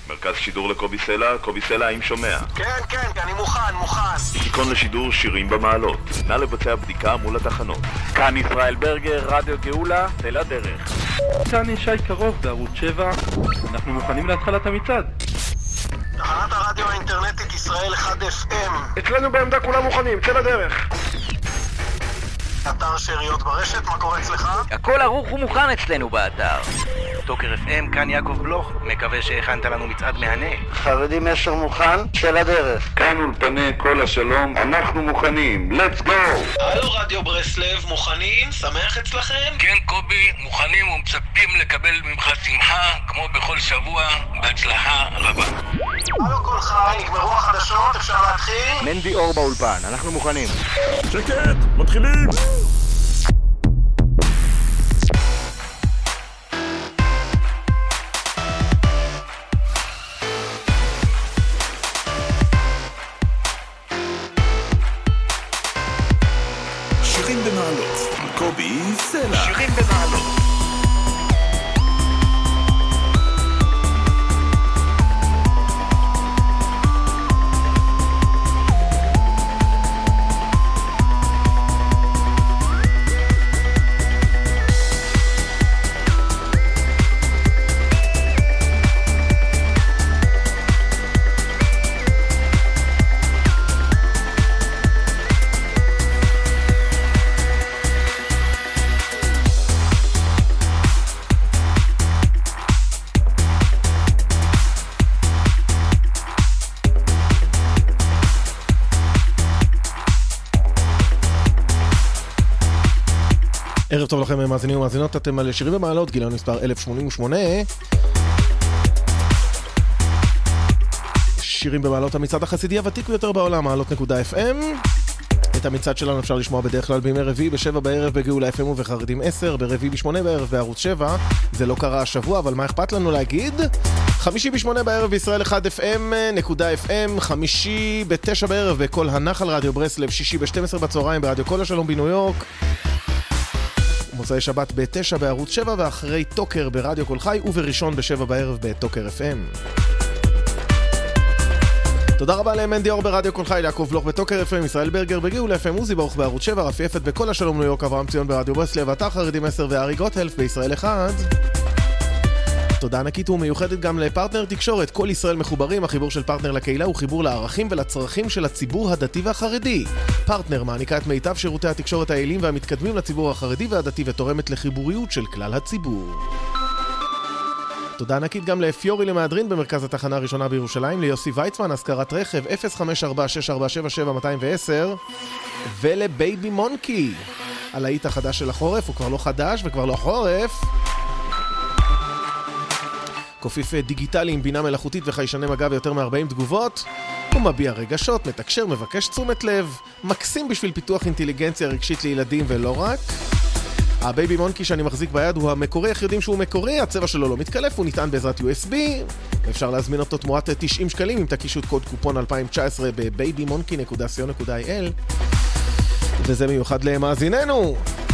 מרכז שידור לקובי סלע, קובי סלע, האם שומע? כן, אני מוכן. תיקון לשידור שירים במעלות. נא לבצע בדיקה מול התחנות. כאן ישראל ברגר, רדיו גאולה, תל הדרך. כאן ישי קרוב בערוץ 7. אנחנו מוכנים להתחלת המצעד. תחנת הרדיו האינטרנטית ישראל 1FM. אצלנו בעמדה כולם מוכנים, צא לדרך. אתר שאריות ברשת, מה קורה אצלך? הכל ערוך ומוכן אצלנו באתר. טוקר FM, כאן יעקב בלוך, מקווה שהכנת לנו מצעד מהנה. חרדים 10 מוכן, צא לדרך. כאן אולפני כל השלום, אנחנו מוכנים, let's go! הלו רדיו ברסלב, מוכנים? שמח אצלכם? כן קובי, מוכנים ומצפים לקבל ממך שמחה, כמו בכל שבוע, בהצלחה רבה. הלו כל חי, נגמרו החדשות, אפשר להתחיל? מנדי אור באולפן, אנחנו מוכנים. שקט, מתחילים! שירים במעלות, קובי סלע. שירים במעלות. ערב טוב לכם מאזינים ומאזינות, אתם על שירים במעלות, גיליון מספר 1088. שירים במעלות, המצעד החסידי הוותיק ביותר בעולם, מעלות.fm. את המצעד שלנו אפשר לשמוע בדרך כלל בימי רביעי ב-7 בערב בגאולה FM ובחרדים 10, ברביעי ב-8 בערב בערוץ 7. זה לא קרה השבוע, אבל מה אכפת לנו להגיד? חמישי ב-8 בערב בישראל 1FM.fm, חמישי ב-9 בערב בכל הנחל רדיו ברסלב, שישי ב-12 בצהריים ברדיו כל השלום בניו יורק, מוצאי שבת ב-9 בערוץ 7, ואחרי טוקר ברדיו כל חי, ובראשון ב-7 בערב בטוקר FM. תודה רבה למנדי אור ברדיו כל חי, יעקב בלוך בטוקר FM, ישראל ברגר בגאולה FM, עוזי ברוך בערוץ 7, רפי יפת בכל השלום ניו יורק, אברהם ציון ברדיו ברסלב, אתר חרדים 10 וארי גוטהלף בישראל 1. תודה ענקית ומיוחדת גם לפרטנר תקשורת, כל ישראל מחוברים. החיבור של פרטנר לקהילה הוא חיבור לערכים ולצרכים של הציבור הדתי והחרדי. פרטנר מעניקה את מיטב שירותי התקשורת היעילים והמתקדמים לציבור החרדי והדתי ותורמת לחיבוריות של כלל הציבור. תודה ענקית גם לפיורי למהדרין במרכז התחנה הראשונה בירושלים, ליוסי ויצמן, הזכרת רכב 0546477210, ולבייבי מונקי על האית החדש של החורף, הוא כבר לא חדש וכבר לא חורף, קופיף דיגיטלי עם בינה מלאכותית וחיישני מגע ויותר מ-40 תגובות. הוא מביע רגשות, מתקשר, מבקש תשומת לב, מקסים בשביל פיתוח אינטליגנציה רגשית לילדים ולא רק. הבייבי מונקי שאני מחזיק ביד הוא המקורי, איך יודעים שהוא מקורי? הצבע שלו לא מתקלף, הוא ניתן בעזרת USB, אפשר להזמין אותו תמורת 90 שקלים אם תקישו את קוד קופון 2019 ב-babymonkey.co.il, וזה מיוחד למאזיננו.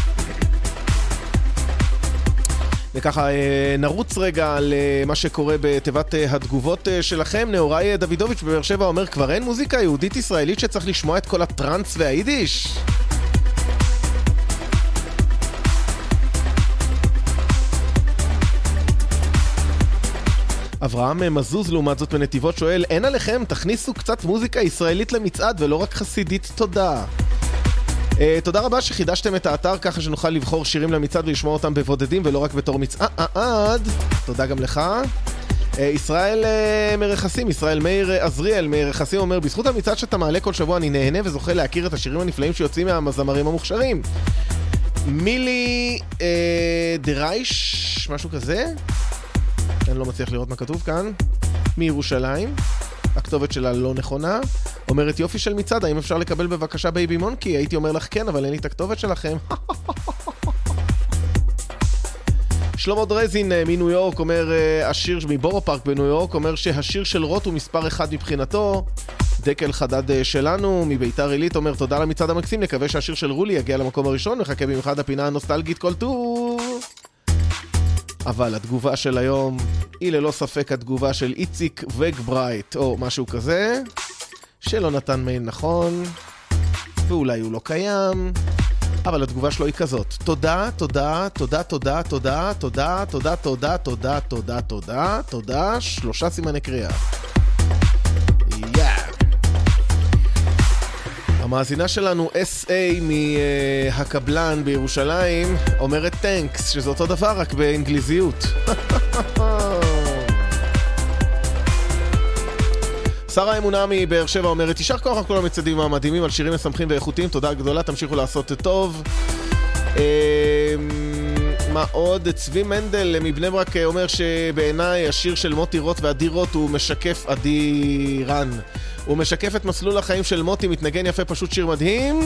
וככה נרוץ רגע על מה שקורה בתיבת התגובות שלכם. נאורי דוידוביץ' בבאר שבע אומר, כבר אין מוזיקה יהודית ישראלית שצריך לשמוע את כל הטרנס והיידיש? אברהם מזוז לעומת זאת בנתיבות שואל, אין עליכם, תכניסו קצת מוזיקה ישראלית למצעד ולא רק חסידית, תודה. תודה רבה שחידשתם את האתר ככה שנוכל לבחור שירים למצעד ולשמוע אותם בבודדים ולא רק בתור מצעד. תודה גם לך. ישראל מרחסים, ישראל מאיר עזריאל מרחסים אומר, בזכות המצעד שאתה מעלה כל שבוע אני נהנה וזוכה להכיר את השירים הנפלאים שיוצאים מהמזמרים המוכשרים. מילי דרייש, משהו כזה, אני לא מצליח לראות מה כתוב כאן, מירושלים, הכתובת שלה לא נכונה, אומרת יופי של מצעד, האם אפשר לקבל בבקשה בייבי מונקי? הייתי אומר לך כן, אבל אין לי את הכתובת שלכם. שלמה דרזין מניו יורק אומר, השיר מבורו פארק בניו יורק אומר שהשיר של רוט הוא מספר 1 מבחינתו. דקל חדד שלנו מביתר עילית אומר, תודה למצעד המקסים, נקווה שהשיר של רולי יגיע למקום הראשון, מחכה במיוחד הפינה הנוסטלגית כל טוב. אבל התגובה של היום היא ללא ספק התגובה של איציק וגברייט, או משהו כזה, שלא נתן מייל נכון, ואולי הוא לא קיים, אבל התגובה שלו היא כזאת. תודה, תודה, תודה, תודה, תודה, תודה, תודה, תודה, תודה, תודה, תודה, תודה, 3 סימני קריאה. המאזינה שלנו SA מהקבלן בירושלים אומרת טנקס, שזה אותו דבר רק באנגליזיות. שרה אמונה מבאר שבע אומרת, תשאר כוח על כל המצעדים המדהימים על שירים משמחים ואיכותיים, תודה גדולה, תמשיכו לעשות את טוב. מה עוד? צבי מנדל מבני ברק אומר שבעיניי השיר של מוטי רוט והדירות הוא משקף אדירן. הוא משקף את מסלול החיים של מוטי, מתנגן יפה, פשוט שיר מדהים.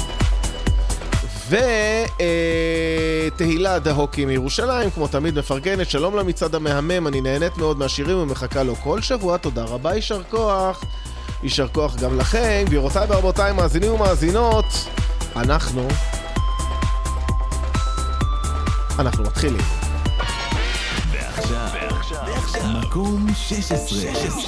ותהילה דהוקי מירושלים, כמו תמיד מפרגנת, שלום למצעד המהמם, אני נהנית מאוד מהשירים ומחכה לו כל שבוע, תודה רבה, יישר כוח. יישר כוח גם לכם, גבירותיי ורבותיי, מאזינים ומאזינות, אנחנו מתחילים. ועכשיו, מקום 16.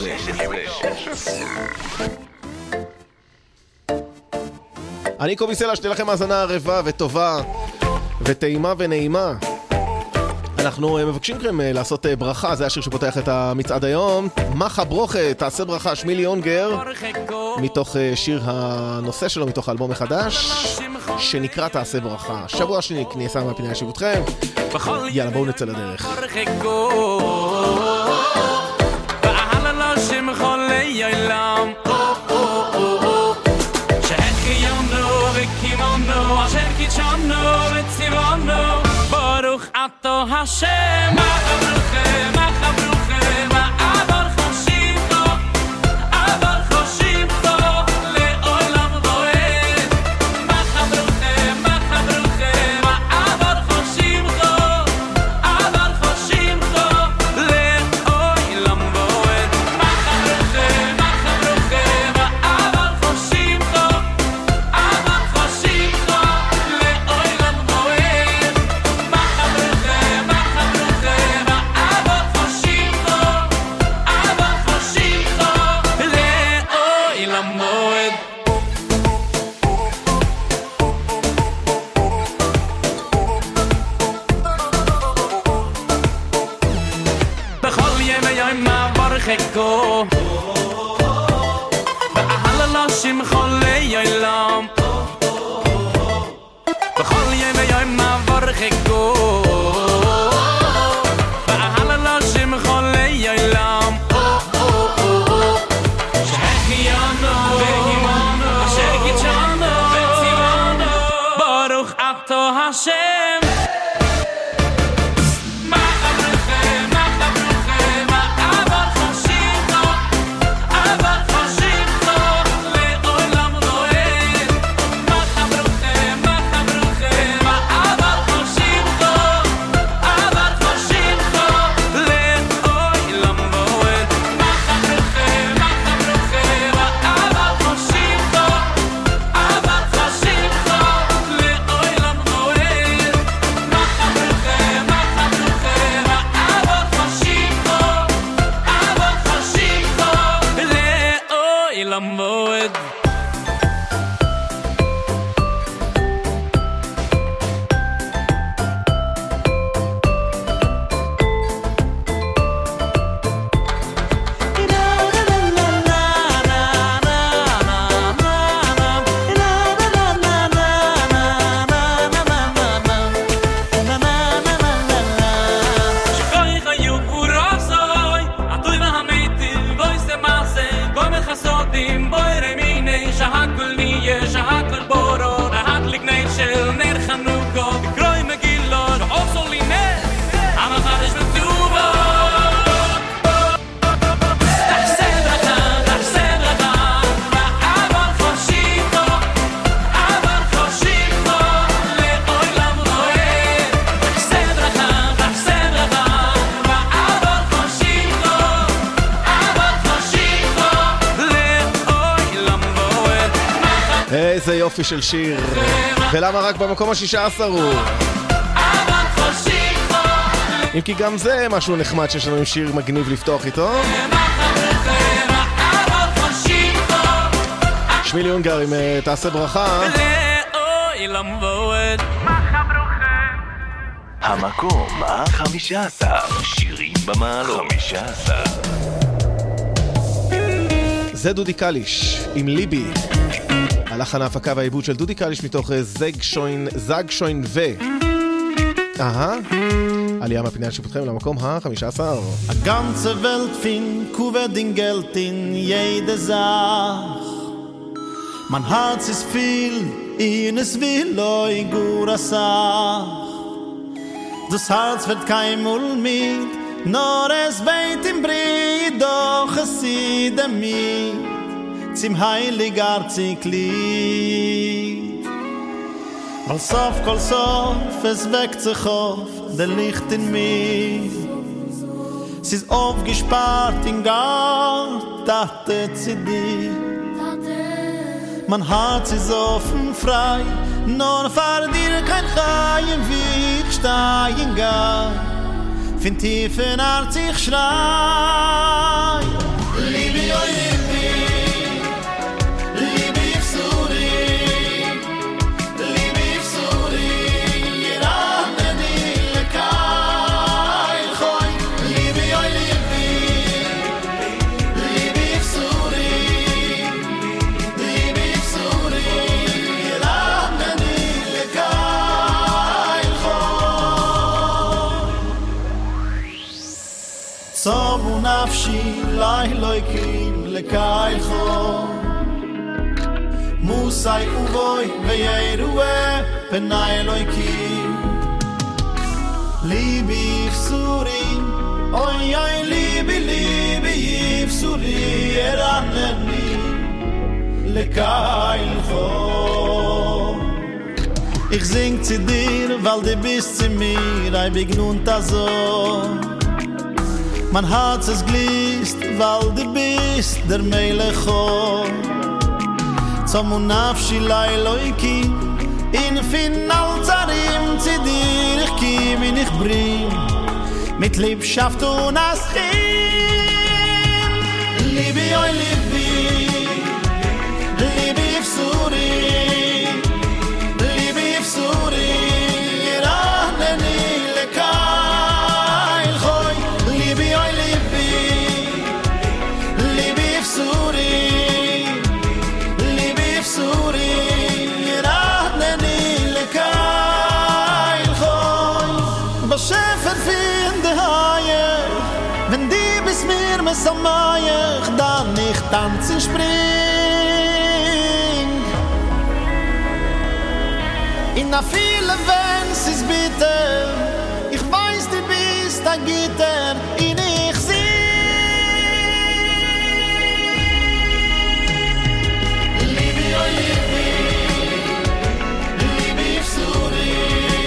אני קובי סלע, שתהיה לכם האזנה ערבה וטובה וטעימה ונעימה. אנחנו מבקשים מכם לעשות ברכה, זה השיר שפותח את המצעד היום. מחה ברוכה, תעשה ברכה, שמילי יונגר, מתוך שיר הנושא שלו, מתוך האלבום החדש שנקרא תעשה ברכה. שבוע שני כניסה מהפינה ישיבותכם, יאללה בואו נצא לדרך. Baruch ato Hashem Machabruche Ma'abar Choshimcho Abar Choshimcho Le'olam Roed Machabruche Ma'abar Choshimcho Abar Choshimcho Le'olam Roed Machabruche Ma'abar Choshimcho Abar Choshimcho Le'olam Roed Go Ba'ahala shimcho le'olam B'chol yom v'yom ma'varcheko Ba'ahala shimcho le'olam Shechianu ve'himanu Asher kitchanu ve'tzivanu Baruch ato Hashem איזה יופי של שיר. ולמה רק במקום ה-16 הוא? אם כי גם זה משהו נחמד שיש לנו עם שיר מגניב לפתוח איתו. שמילי אונגר עם תעשה ברכה. המקום ה-15 שירים במעלות 15. זה דודי קליש עם ליבי. הלחן ההפקה והעיבוד של דודי קליש מתוך זאג שוין ו... עלייה מהפינה שיפוטכם למקום ה-15. A ganze Welt fin kuve din Geld in jede Sach. Man Herz ist viel, in es will oi gura Sach. Das Herz wird kein Mul mit, nor es beit im Brie, doch es sieht mit, zum heilig Arzig Lied. Al sof kol sof, es weckt sich auf, der Licht in mir. Es ist aufgespart in Gart, dachte zu dir. Mein Herz ist offen, frei, nur fahr dir kein Chaim, wie ich steigen gar. Fin tief in Herz ich schrei. Liebe, oi, liebe, liebe ich suri, liebe ich suri, irane di lekai choi. Liebe, oi, liebe, liebe ich suri, liebe ich suri, irane di lekai choi. Somu nafshi lai loikim lekai choi. Musai uvoy veyerue penay loikim. Libi ifsuri, oy oy libi libi ifsuri eraneni lekai choi. Ich sing zu dir, weil du bist zu mir, ein Begnunt also. Mein Herz ist glist, weil du bist der Melechor. Zum Nafshi lai loiki, in final zarim zu dir, ich kiem in ich bring, mit Liebschaft und Aschim. Libi, oi libi, libi ifsuri, libi ifsuri, iraneni lekai choi. Libi, oi libi, libi ifsuri, libi ifsuri, iraneni lekai choi. Beschefer fin de haie, wenn die bis mir mesamayech, dann ich tanzen spring. In a viele wenn's is bitter, ich weiß du bist ein Gitter, in ich sing. Libi, oi libi, libi ifsuri,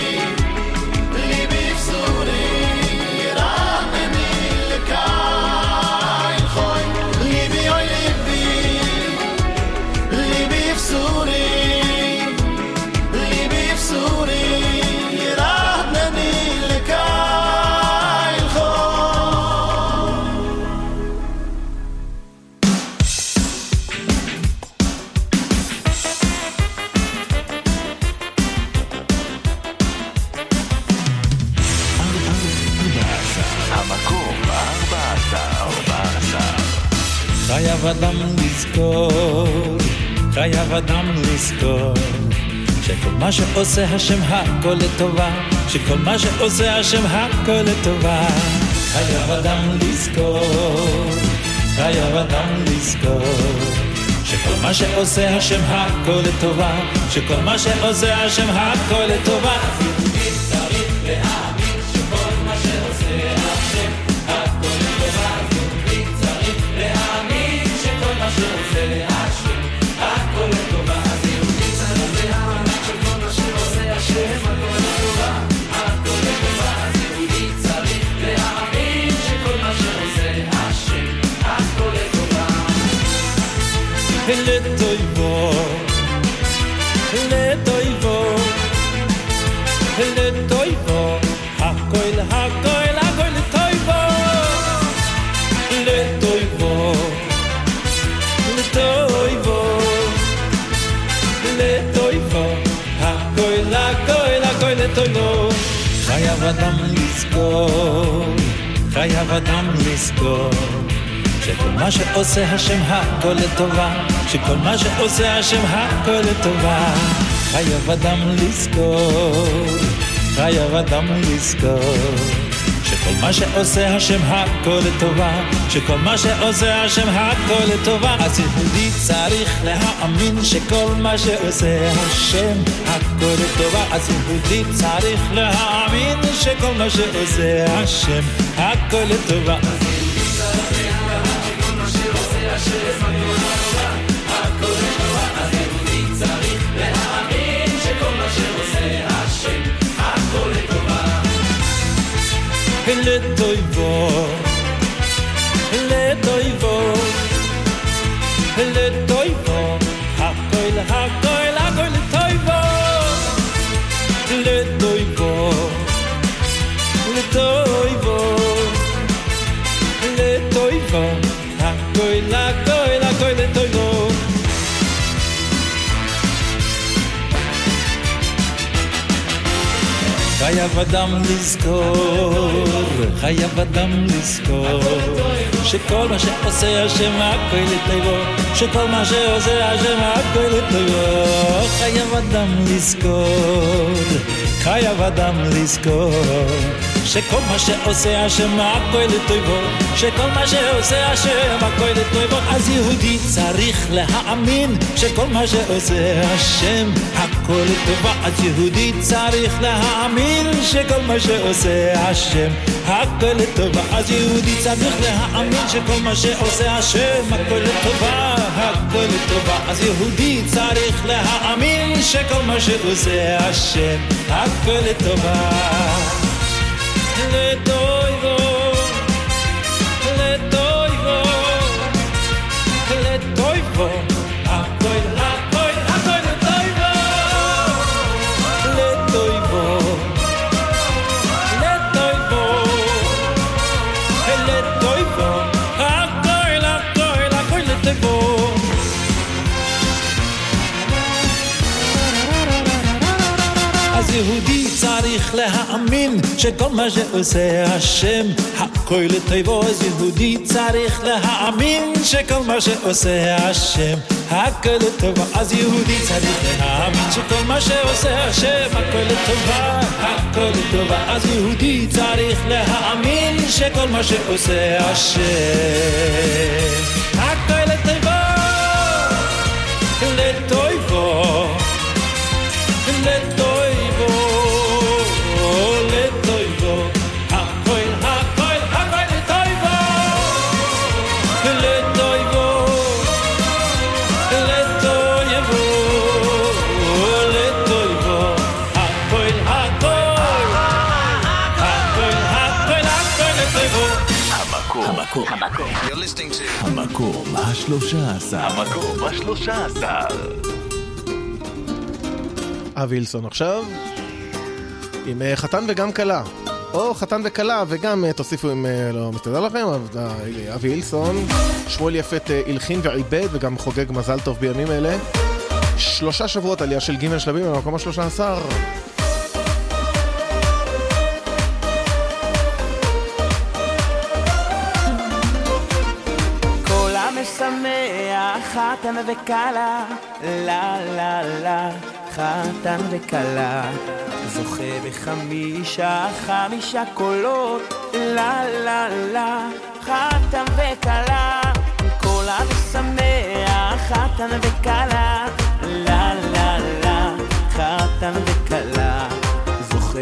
libi ifsuri, iraneni lekai choi. Libi, oi libi, libi ifsuri, libi ifsuri, iraneni lekai choi. המקום ה-14. חייב אדם לזכור, חייב אדם לזכור, שכל מה שעושה השם הכל לטובה, שכל מה שעושה השם הכל לטובה. חייב אדם לזכור, חייב אדם לזכור, שכל מה שעושה השם הכל לטובה, שכל מה שעושה השם הכל לטובה. צריך להאמין שכל מה שעושה השם הכל לטובה. צריך להאמין שכל מה שעושה השם הכל לטובה. צריך להאמין שכל מה שעושה השם הכל לטובה, הכל לטובה. צריך להאמין שכל מה שעושה השם הכל לטובה. לטויבו, לטויבו, לטויבו, חייב אדם לזכור, חייב אדם לזכור שכל מה שעושה השם הכל לטובה, שכל מה שעושה השם הכל לטובה. חייב אדם לזכור, חייב אדם לזכור שכל מה שעושה השם הכל לטובה, שכל מה שעושה השם הכל לטובה. אז יהודי צריך להאמין שכל מה שעושה השם הכל לטובה. אז יהודי צריך להאמין שכל מה שעושה השם הכל לטובה. לטויבו, לטויבו, לטויבו, הכל, הכל, הכל לטויבו, לטויבו, לטויבו, לטויבו, הכל, הכל, הכל לטויבו. חייב אדם לזכור, חייב אדם לזכור שכל מה שעושה השם הכל לטובו, שכל מה שעושה השם הכל לטובו. חייב אדם לזכור, חייב אדם לזכור שכל מה שעושה השם הכל לטובו, שכל מה שעושה השם הכל לטובו. אז יהודי צריך להאמין שכל מה שעושה השם הכל לטובה. אז יהודי צריך להאמין שכל מה שעושה השם הכל לטובה. אז יהודי צריך להאמין שכל מה שעושה השם הכל לטובה, הכל לטובה. אז יהודי צריך להאמין שכל מה שעושה השם הכל לטובה. לטויבו, לטויבו, לטויבו, הכל, הכל, הכל לטויבו, לטויבו, לטויבו, לטויבו, הכל, הכל, הכל לטויבו. אז יהודי צריך להאמין שכל מה שעושה השם הכל לטובו. אז יהודי צריך להאמין שכל מה שעושה השם הכל לטובה. אז יהודי צריך להאמין שכל מה שעושה השם הכל לטובה, הכל לטובה. אז יהודי צריך להאמין שכל מה שעושה השם הכל לטובה, לטובו, לטובו. המקום ה-13. המקום ה-13. אבי הילסון עכשיו עם חתן וגם קלה, או חתן וקלה וגם תוסיפו אם לא מסתדר לכם. אבי הילסון, שמואל יפת הלחין ועיבד וגם חוגג מזל טוב בימים אלה. 3 שבועות עלייה של ג' שלבים במקום ה-13. חתן וקלה, לה לה לה, חתן וקלה, זוכה ב5 קולות, לה לה לה, חתן וקלה, כל המשמח, חתן וקלה, לה לה לה, חתן וקלה, זוכה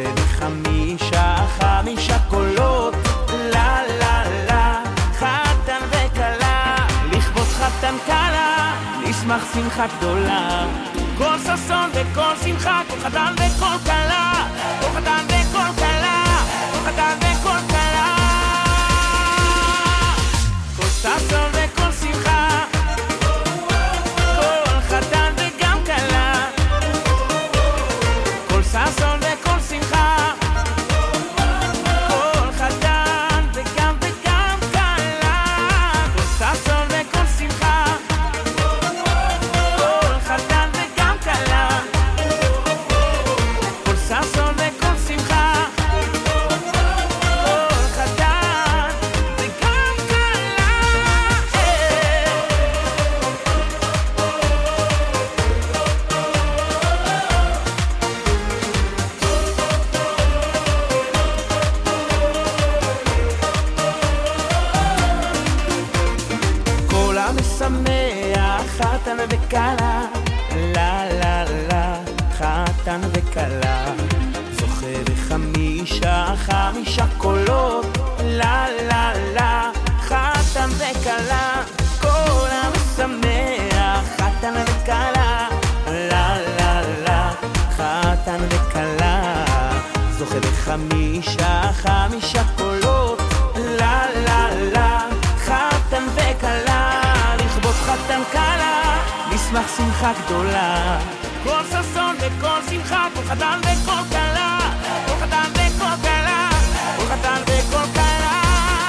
ב5 קולות, לה לה לה, חתן וקלה, לכבוד חתן קלה, נשמח שמחה גדולה, כל ששון וכל שמחה, כל חתן וכל קלה, כל חתן וכל קלה, כל חתן וכל קלה, כל ששון וכל שמחה, כל חתן וגם קלה, כל ששון וכל שמחה, כל חתן וגם קלה, כל ששון וכל שמחה, כל חתן וגם קלה, כל ששון וכל שמחה, חמישה קולות, לה לה לה, חתן וכלה, לכבוד חתן כלה, נשמח שמחה גדולה. כל ששון וכל שמחה, כל חתן וכל כלה, כל חתן וכל כלה, כל חתן וכל כלה.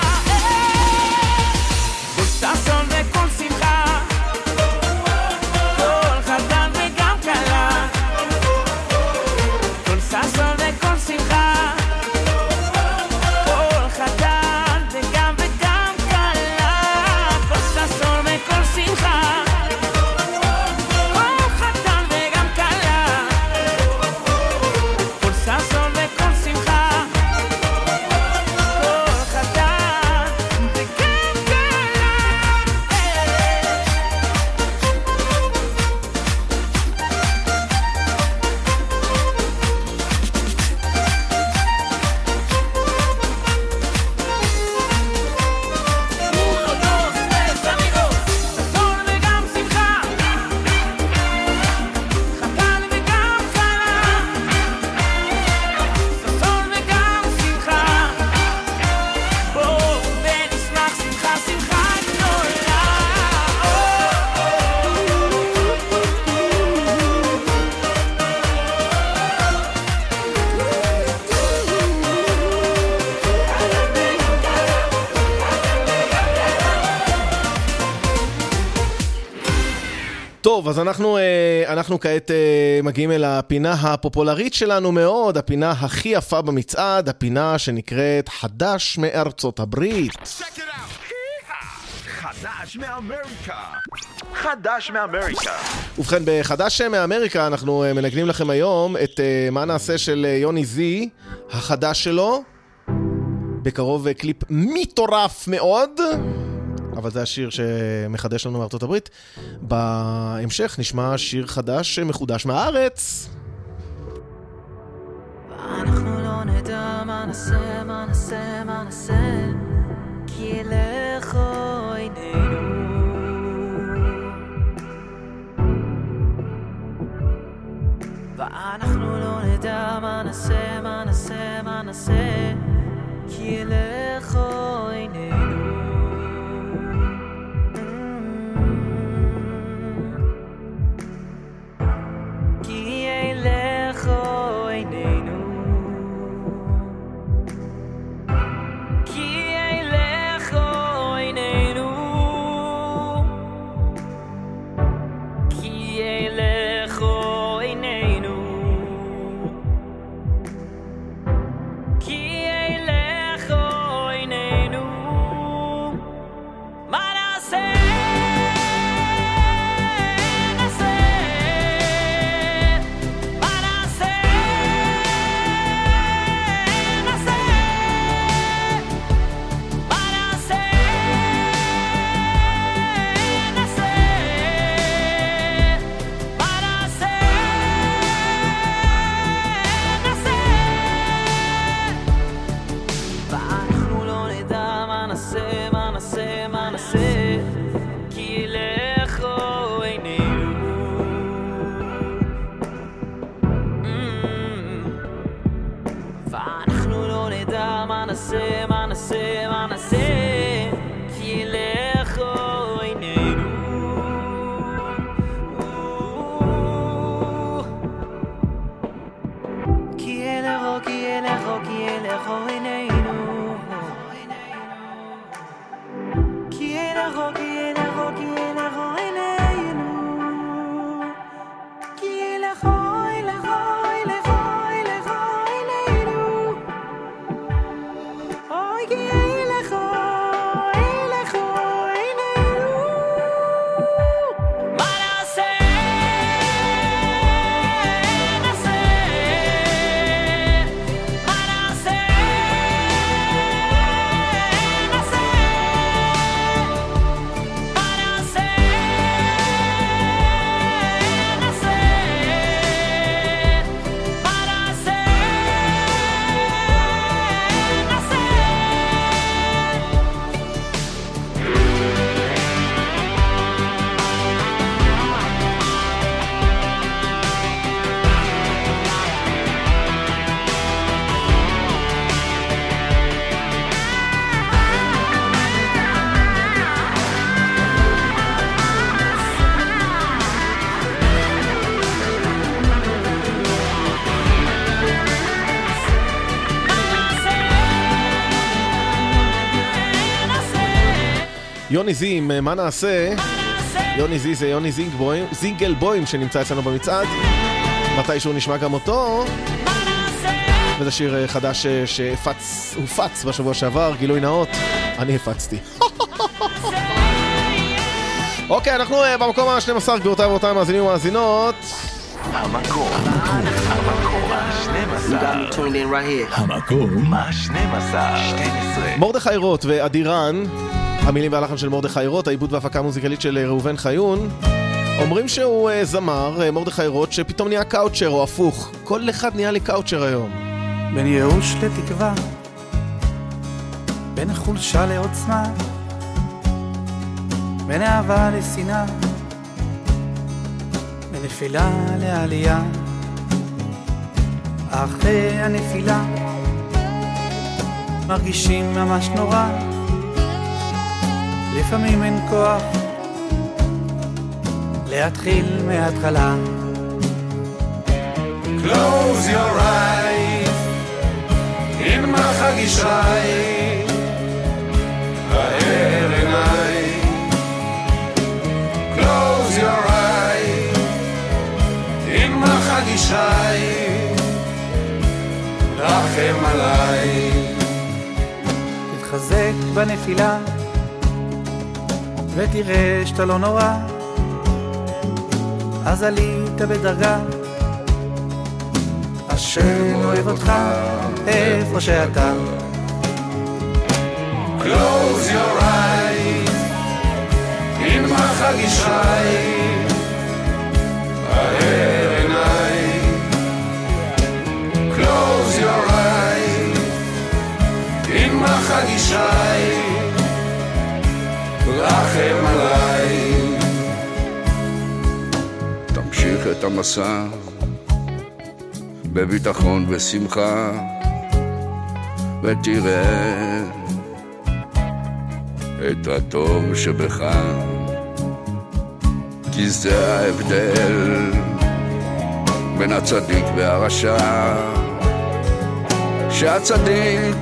כל ששון וכל שמחה, כל חתן וגם כלה, כל ששון וכל שמחה, כל חתן וגם כלה, כל ששון וכל שמחה, כל חתן וגם כלה, כל ששון וכל שמחה, כל חתן וגם כלה. טוב, אז אנחנו כעת מגיעים אל הפינה הפופולרית שלנו מאוד, הפינה הכי יפה במצעד, הפינה שנקראת חדש מארצות הברית. חדש מאמריקה. חדש מאמריקה. ובכן, בחדש מאמריקה אנחנו מנגנים לכם היום את מה נעשה של יוני זי, החדש שלו. בקרוב קליפ מטורף מאוד. אבל זה השיר שמחדש לנו מארצות הברית. בהמשך נשמע שיר חדש מחודש מהארץ. אנחנו לא נדע מה נעשה, מה נעשה, מה נעשה, כי לך עינינו. ואנחנו לא נדע מה נעשה, מה נעשה, מה נעשה, כי לך עינינו. יוני זי, מה נעשה? יוני זי זה יוני זינגלבוים שנמצא אצלנו במצעד. מתישהו נשמע גם אותו. וזה שיר חדש שהופץ בשבוע שעבר, גילוי נאות, אני הפצתי. אוקיי, אנחנו במקום ה-12, גבירותיי ורבותיי, מאזינים ומאזינות. המקום ה-12. המקום ה-12. מרדכי רוט ואדירן, המילים והלחן של מרדכי רוט, העיבוד והפקה המוזיקלית של ראובן חיון. אומרים שהוא זמר, מרדכי רוט, שפתאום נהיה קאוצ'ר או הפוך. כל אחד נהיה לי קאוצ'ר היום. בין ייאוש לתקווה, בין חולשה לעוצמה, בין אהבה לשנאה, בין נפילה לעלייה. אחרי הנפילה מרגישים ממש נורא, לפעמים אין כוח להתחיל מההתחלה. Close your eyes in מחגישי האר עיניי. Close your eyes in מחגישי רחם עליי. תתחזק בנפילה ותראה שאתה לא נורא, אז עלית בדרגה. השם אוהב אותך איפה שאתה. Close your eyes in מחגישי האר עיניי. Close your eyes in מחגישי רחם עליי. תמשיך את המסע בביטחון ושמחה, ותראה את הטוב שבך, כי זה ההבדל בין הצדיק והרשע, שהצדיק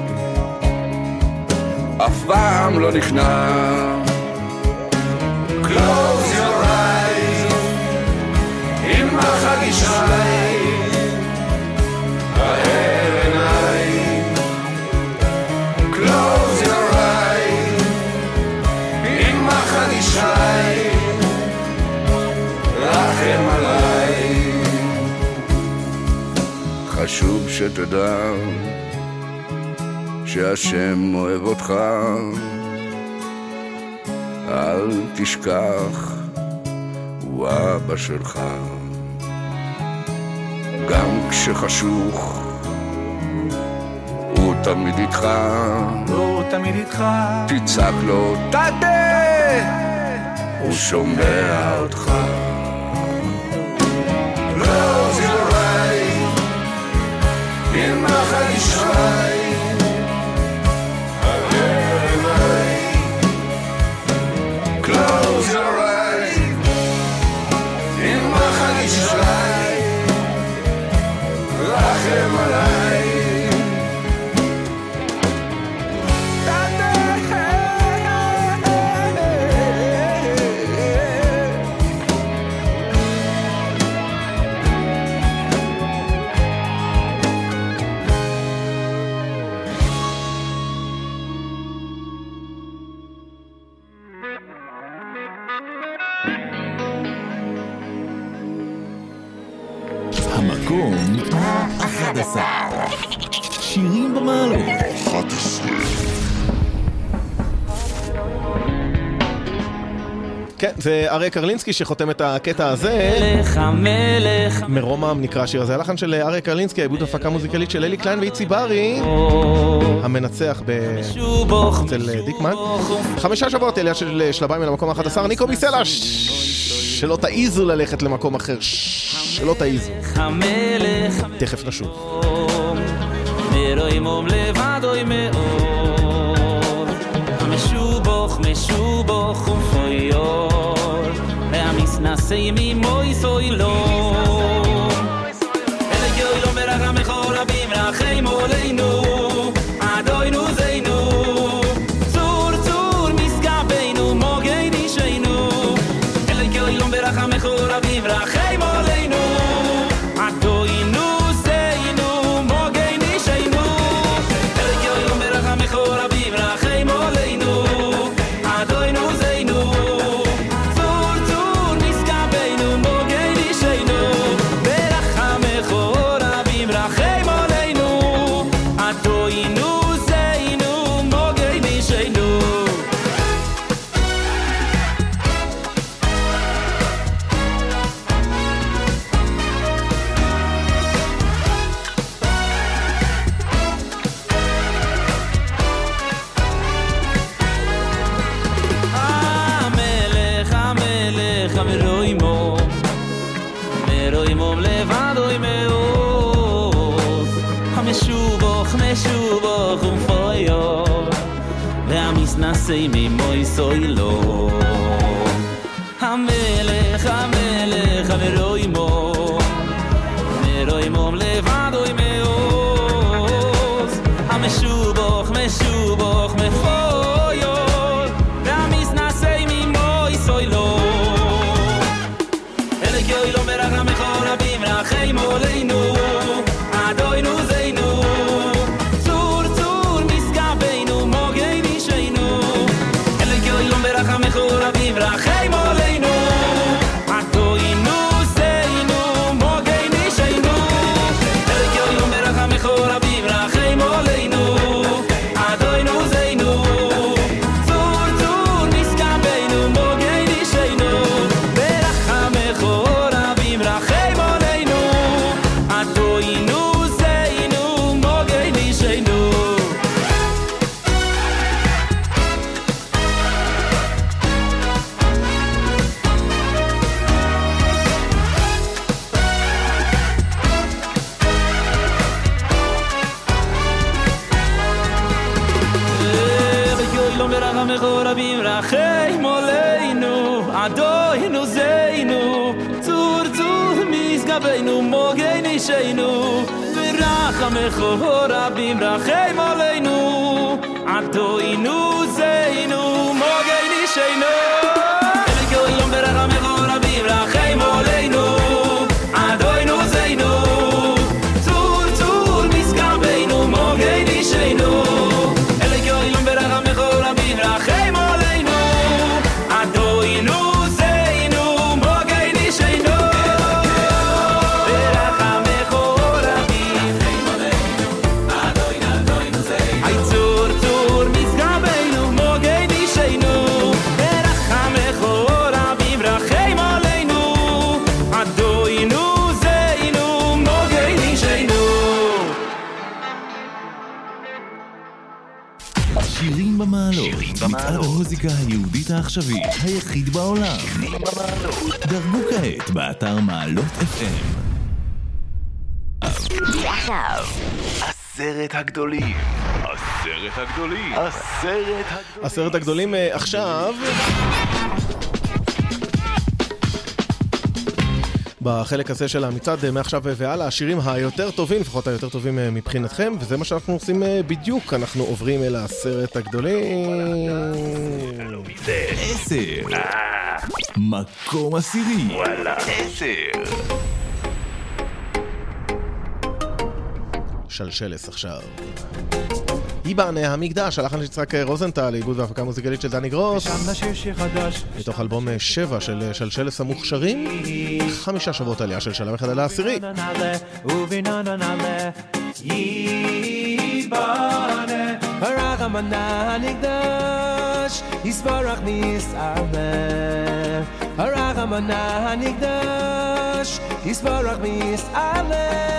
אף פעם לא נכנע. Close your eyes in מחגישי האר עיניי. Close your eyes in מחגישי רחם עליי. חשוב שתדע שהשם אוהב אותך, אל תשכח, הוא אבא שלך. גם כשחשוך הוא תמיד איתך, הוא תמיד איתך. תצעק לו תדה, הוא שומע אותך. Close your eyes in מחגישי Close your eyes in מחגישי רחם עליי. המקום ה-11. שירים במעלות 11. כן, זה אריה קרלינסקי שחותם את הקטע הזה. מרומם נקרא השיר הזה. הלחן של אריה קרלינסקי, העיבוד הפקה מוזיקלית של אלי קליין ואיצי ברי, המנצח אצל דיקמן. 5 שבועות אליה של שלביים אל המקום ה-11. ניקו מסלע, שלא תעיזו ללכת למקום אחר, שלא תעיזו. תכף נשוב. מרוימום לבדוי מאוד, המשובוך משובוך ומפויור, והמסנסי ממוי סוילום, אלה יוי לא מרחם מכל רבים רחם עולנו, אדוינו זינו, צור צור מסגבי נעשה ממוי סוילו המלך המלך המרוי מום לבדוי מעוז המשובוך משובוך מפויול והמיס נעשה ממוי סוילו אלך יוילו מרחם מכל רבים רחם עלינו אדוינו זינו צור צור מסגבנו מוגי נשנו אלך יוילו מרחם מכל רבים רחם עלינו אדוינו זינו מוגי נשנו אלך יוילו מרחם מכל רבים רחם עלינו אדוינו זינו צור צור מסגבנו מוגי נשנו ברחם מכל רבים רחם עלינו אדוינו זינו מוגי נשנו ברחם מכל רבים רחם עלינו אדוינו זינו צור צור מסגבנו מוגי נשנו ברחם מכל רבים רחם עלינו אדוינו זינו מוגי נשנו אלוהים ברחם מכל רבים רחם עלינו אדוינו זינו צור צור מסגבנו מוגי נשנו אלוהים ברחם מכל רבים רחם עלינו אדוינו זינו מוגי נשנו ברחם מכל רבים אדוינו זינו אי צור צור מסגבנו מוגי נשנו ברחם מכל רבים רחם עלינו אדוינו זינו מוגי נשנו שירים במעלות, מצעד המוזיקה היהודית העכשווית היחיד בעולם. דרגו כעת באתר מעלות FM. עכשיו, עשרת הגדולים. עשרת הגדולים. עשרת הגדולים עכשיו. בחלק הזה של המצעד מעכשיו והלאה, השירים היותר טובים, לפחות היותר טובים מבחינתכם, וזה מה שאנחנו עושים בדיוק. אנחנו עוברים אל העשרת הגדולים. 10 מקום עשירי. 10 שלשלס עכשיו. איבן המקדש, הלחן של יצחק רוזנטל, עיבוד והפקה מוזיקלית של דני גרוס, מתוך אלבום 7 של שלשלס המוכשרים. 5 שבועות עלייה של שלם אחד על העשירי. ייבנה הרחמן הנקדש יסברך מיסעלה הרחמן הנקדש יסברך מיסעלה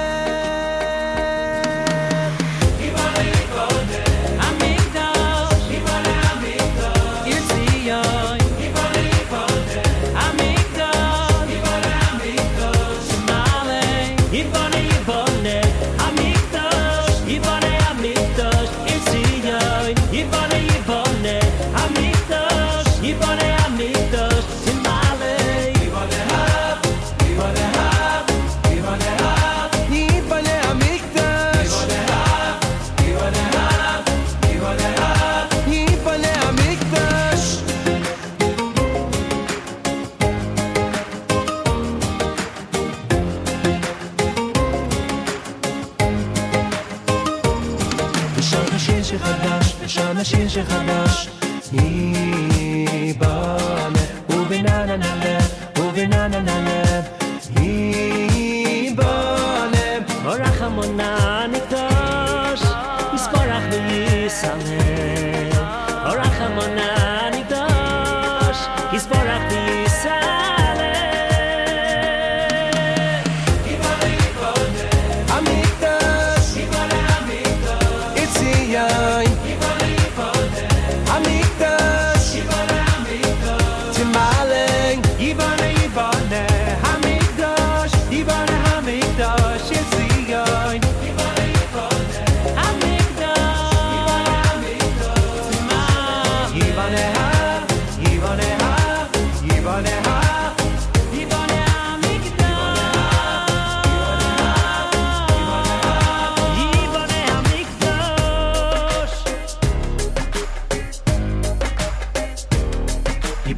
שיר שחדש ייבנה ובננה נלב ובננה נלב ייבנה הרחמן הנקדש יסברך ויסעלה הרחמן הנקדש יסברך ויסעלה המקדש it's yai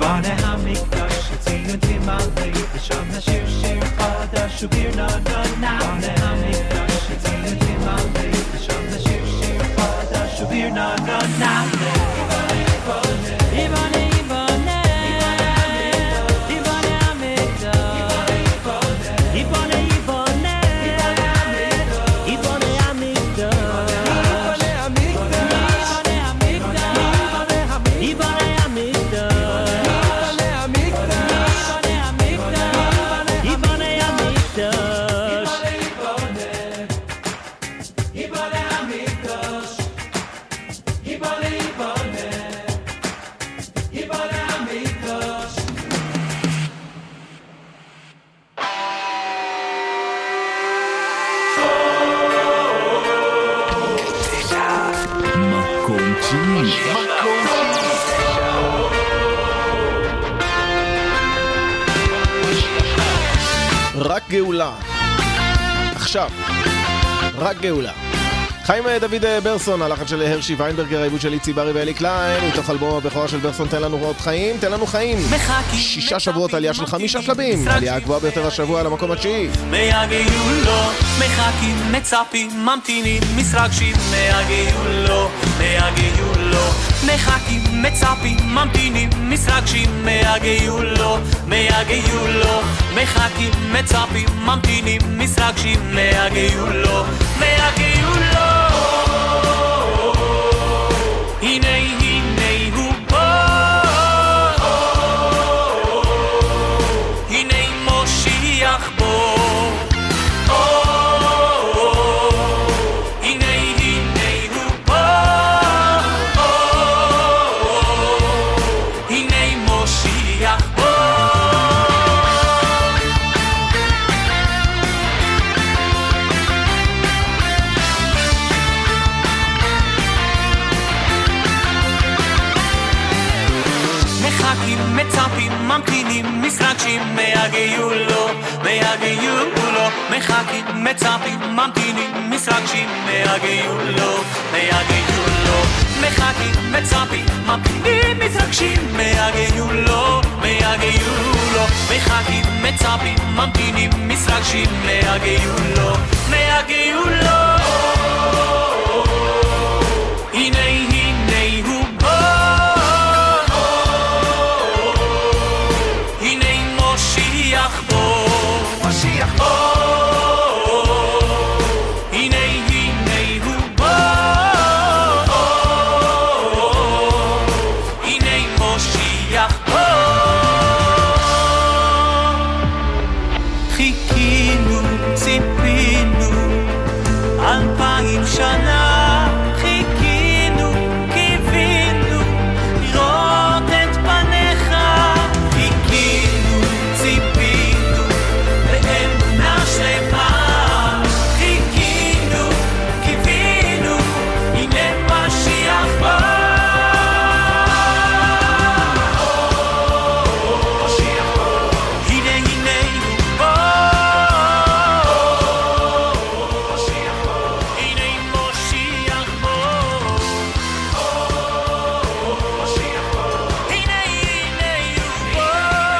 בנה המקדש ציון תמלא ושם נשיר שיר חדש וביר נה נה נה בנה המקדש ציון תמלא ושם נשיר שיר חדש וביר נה נה נה רק גאולה. עכשיו, רק גאולה. חיים דוד ברסון, הלחץ של הרשי ויינברגר, העיבוד של איצי ברי ואלי קליין, מתוך אלבום הבכורה של ברסון, תן לנו עוד חיים, תן לנו חיים. 6 שבועות עלייה של 5 שלבים, העלייה הגבוהה ביותר השבוע למקום התשיעי. מהגיעו לו, מחכים, מצפים, ממתינים, מסרגשים, מהגיעו לו, מחכים, מצפים, ממתינים, מסרגשים, מהגיעו לו, מחכים, מצפים, ממתינים, מסרגשים, מהגיעו לו, הנה הנה הוא בא, הנה מושיח בו, הנה הנה הוא בא, הנה מושיח בו. מצפים, ממתינים, מסרגשים, מהגיעו לו, מחכים, מצפים, ממתינים, מסרגשים, מהגיעו לו, מחכים, מצפים, ממתינים, מסרגשים, מהגיעו לו, מחכים, מצפים, ממתינים, מסרגשים, מהגיעו לו, הנה הנה הוא משיח בו, הנה הנה הוא בא, הנה משיח בו. חיכינו, ציפינו 2000 שנה, חיכינו, קיווינו לראות את פניך, חיכינו, ציפינו לאמונה שלמה, חיכינו, קיווינו, הנה משיח בא, הנה הנה הוא בא, הנה משיח בא, הנה הנה הוא בא,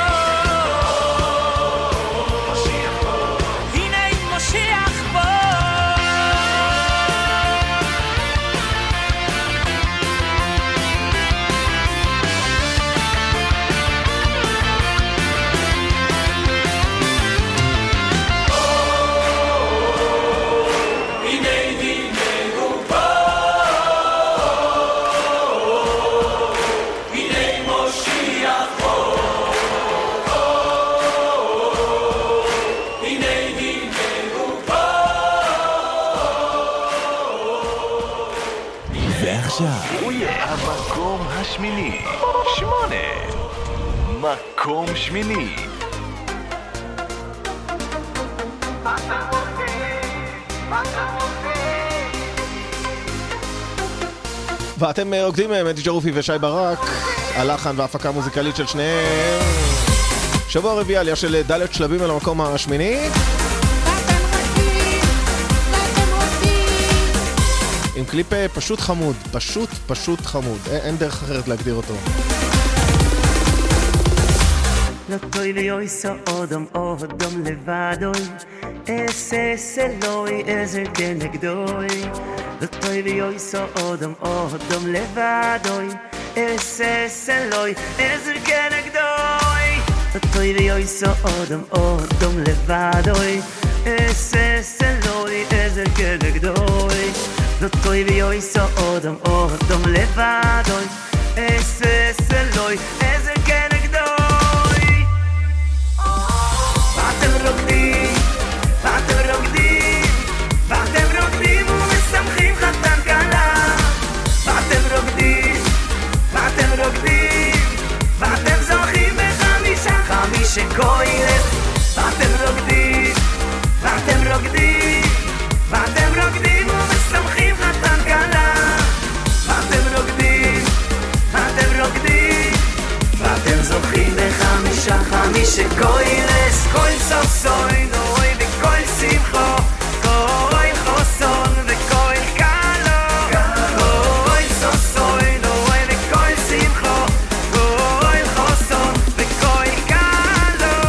הנה משיח בא. הנה הנה הוא בא, הנה משיח בא, הנה הנה הוא בא. ועכשיו, המקום השמיני 8 מקום שמיני ואתם רוקדים מדי ג'רופי ושי ברק, הלחן וההפקה המוזיקלית של שניהם. שבוע רביעי עלייה של ד' שלבים אל המקום השמיני, עם קליפ פשוט חמוד, פשוט חמוד, אין דרך אחרת להגדיר אותו. לא טוי ויוי סעודם אודם לבדוי אס אלוהי עזר כנגדוי לא טוי ויוי סעודם אודם לבדוי אס אלוהי עזר כנגדוי לא טוי ויוי סעודם אודם לבדוי אס אלוהי עזר כנגדוי לא טוי ויוי סעודם אודם לבדוי אס אלוהי עזר כנגדוי ואתם רוקדים ואתם רוקדים ואתם רוקדים ומשמחים חתן כלה ואתם רוקדים ואתם רוקדים ואתם זוכים חמישה כוילת ואתם רוקדים ואתם רוקדים ואתם רוקדים ומשמחים חתן כלה ואתם רוקדים ואתם רוקדים ואתם זוכים חמישה כוילס כל סוסוי נוי וכל שמחו כל חוסון וכל קלו כל סוסוי נוי וכל שמחו כל חוסון וכל קלו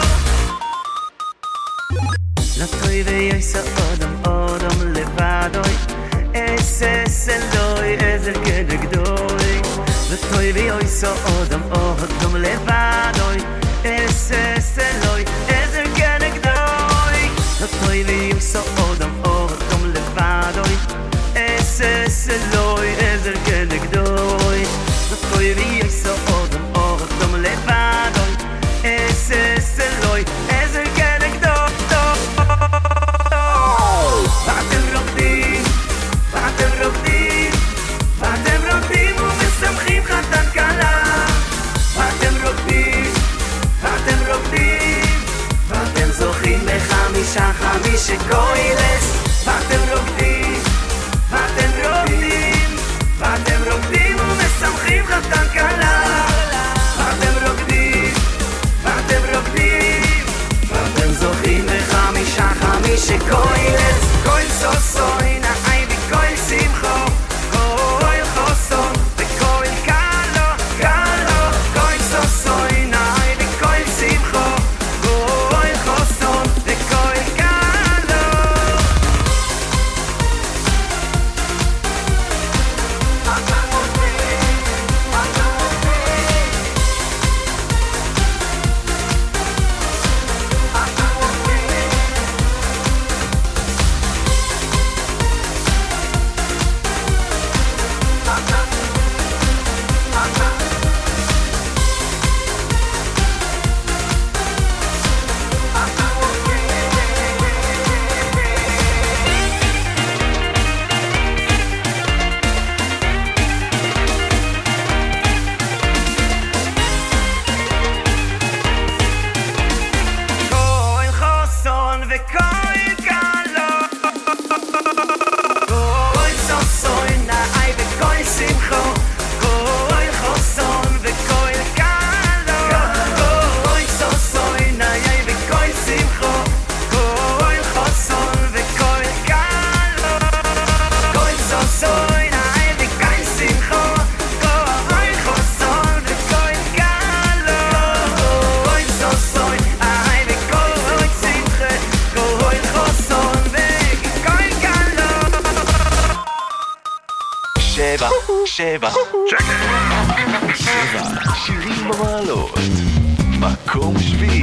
לטוי ויועס אודם לבדוי אס אלוהי עזר כנגדוי לטוי ויועס אודם לבדוי אס אלוהי עזר כנגדוי לטוי ויועס אודם לבדוי אס אלוהי עזר כנגדוי לטוי ויועס אודם לבדוי אס אלוהי עזר כנגדוי ואתם רוקדים ואתם רוקדים ואתם רוקדים ומשמחים חתן כלה ואתם רוקדים ואתם רוקדים ואתם זוכים בחמישה כוילס ואתם רוקדים ואתם רוקדים ואתם רוקדים ומשמחים חתן כלה ואתם רוקדים ואתם רוקדים ואתם זוכים בחמישה כוילס כל סוסוי נעי וכל שמחו כל חוסון וכל קלו קלו כל סוסוי נעי וכל שמחו כל חוסון וכל קלו שבע שירים במעלות מקום שביעי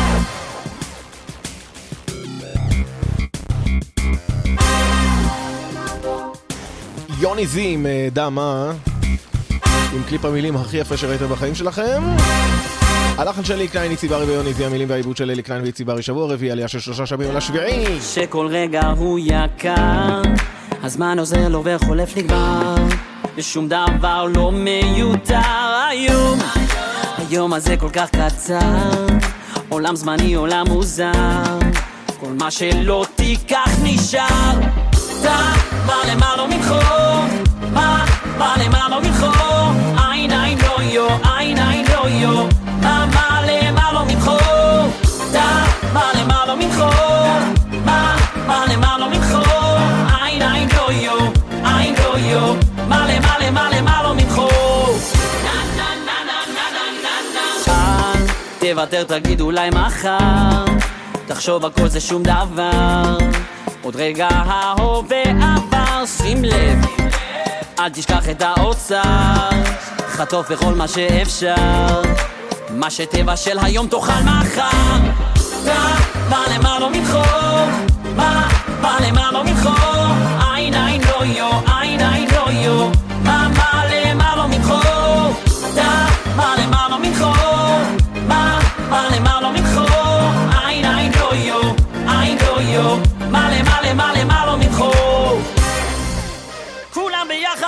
יוני זי עם דמה עם קליפ המילים הכי יפה שראיתם בחיים שלכם. הלחן של אלי קליין, איצי ברי ויוני זי, המילים והעיבוד של אלי קליין ואיצי ברי, שבוע רביעי, עלייה של 3 שבועות לשביעי. שכל רגע הוא יקר, הזמן עוזר לו וחולף לי כבר, ושום דבר לא מיותר. היום הזה כל כך קצר, עולם זמני, עולם מוזר, כל מה שלא תיקח נשאר. מה למעלה ממחור, מה למעלה ממחור, אין לא יו, אין לא יו, מה למעלה ממחור, מה למעלה ממחור, מה למעלה ממחור, אין לא יו, אין לא יו, מה למעלה ממחור. אל תוותר תגיד אולי מחר, תחשוב הכל זה שום דבר, עוד רגע ההווה עבר, שים לב אל תשכח את האוצר, חטוף בכל מה שאפשר, מה שטבע של היום תאכל מחר. מה למעלה ממחור, מה למעלה ממחור, עין עין לא יו, עין עין לא יו, מה למעלה ממחור, מה למעלה ממחור, מה למעלה ממחור, עין עין לא יו, עין לא יו, מה למעלה ממחור, כולם ביחד.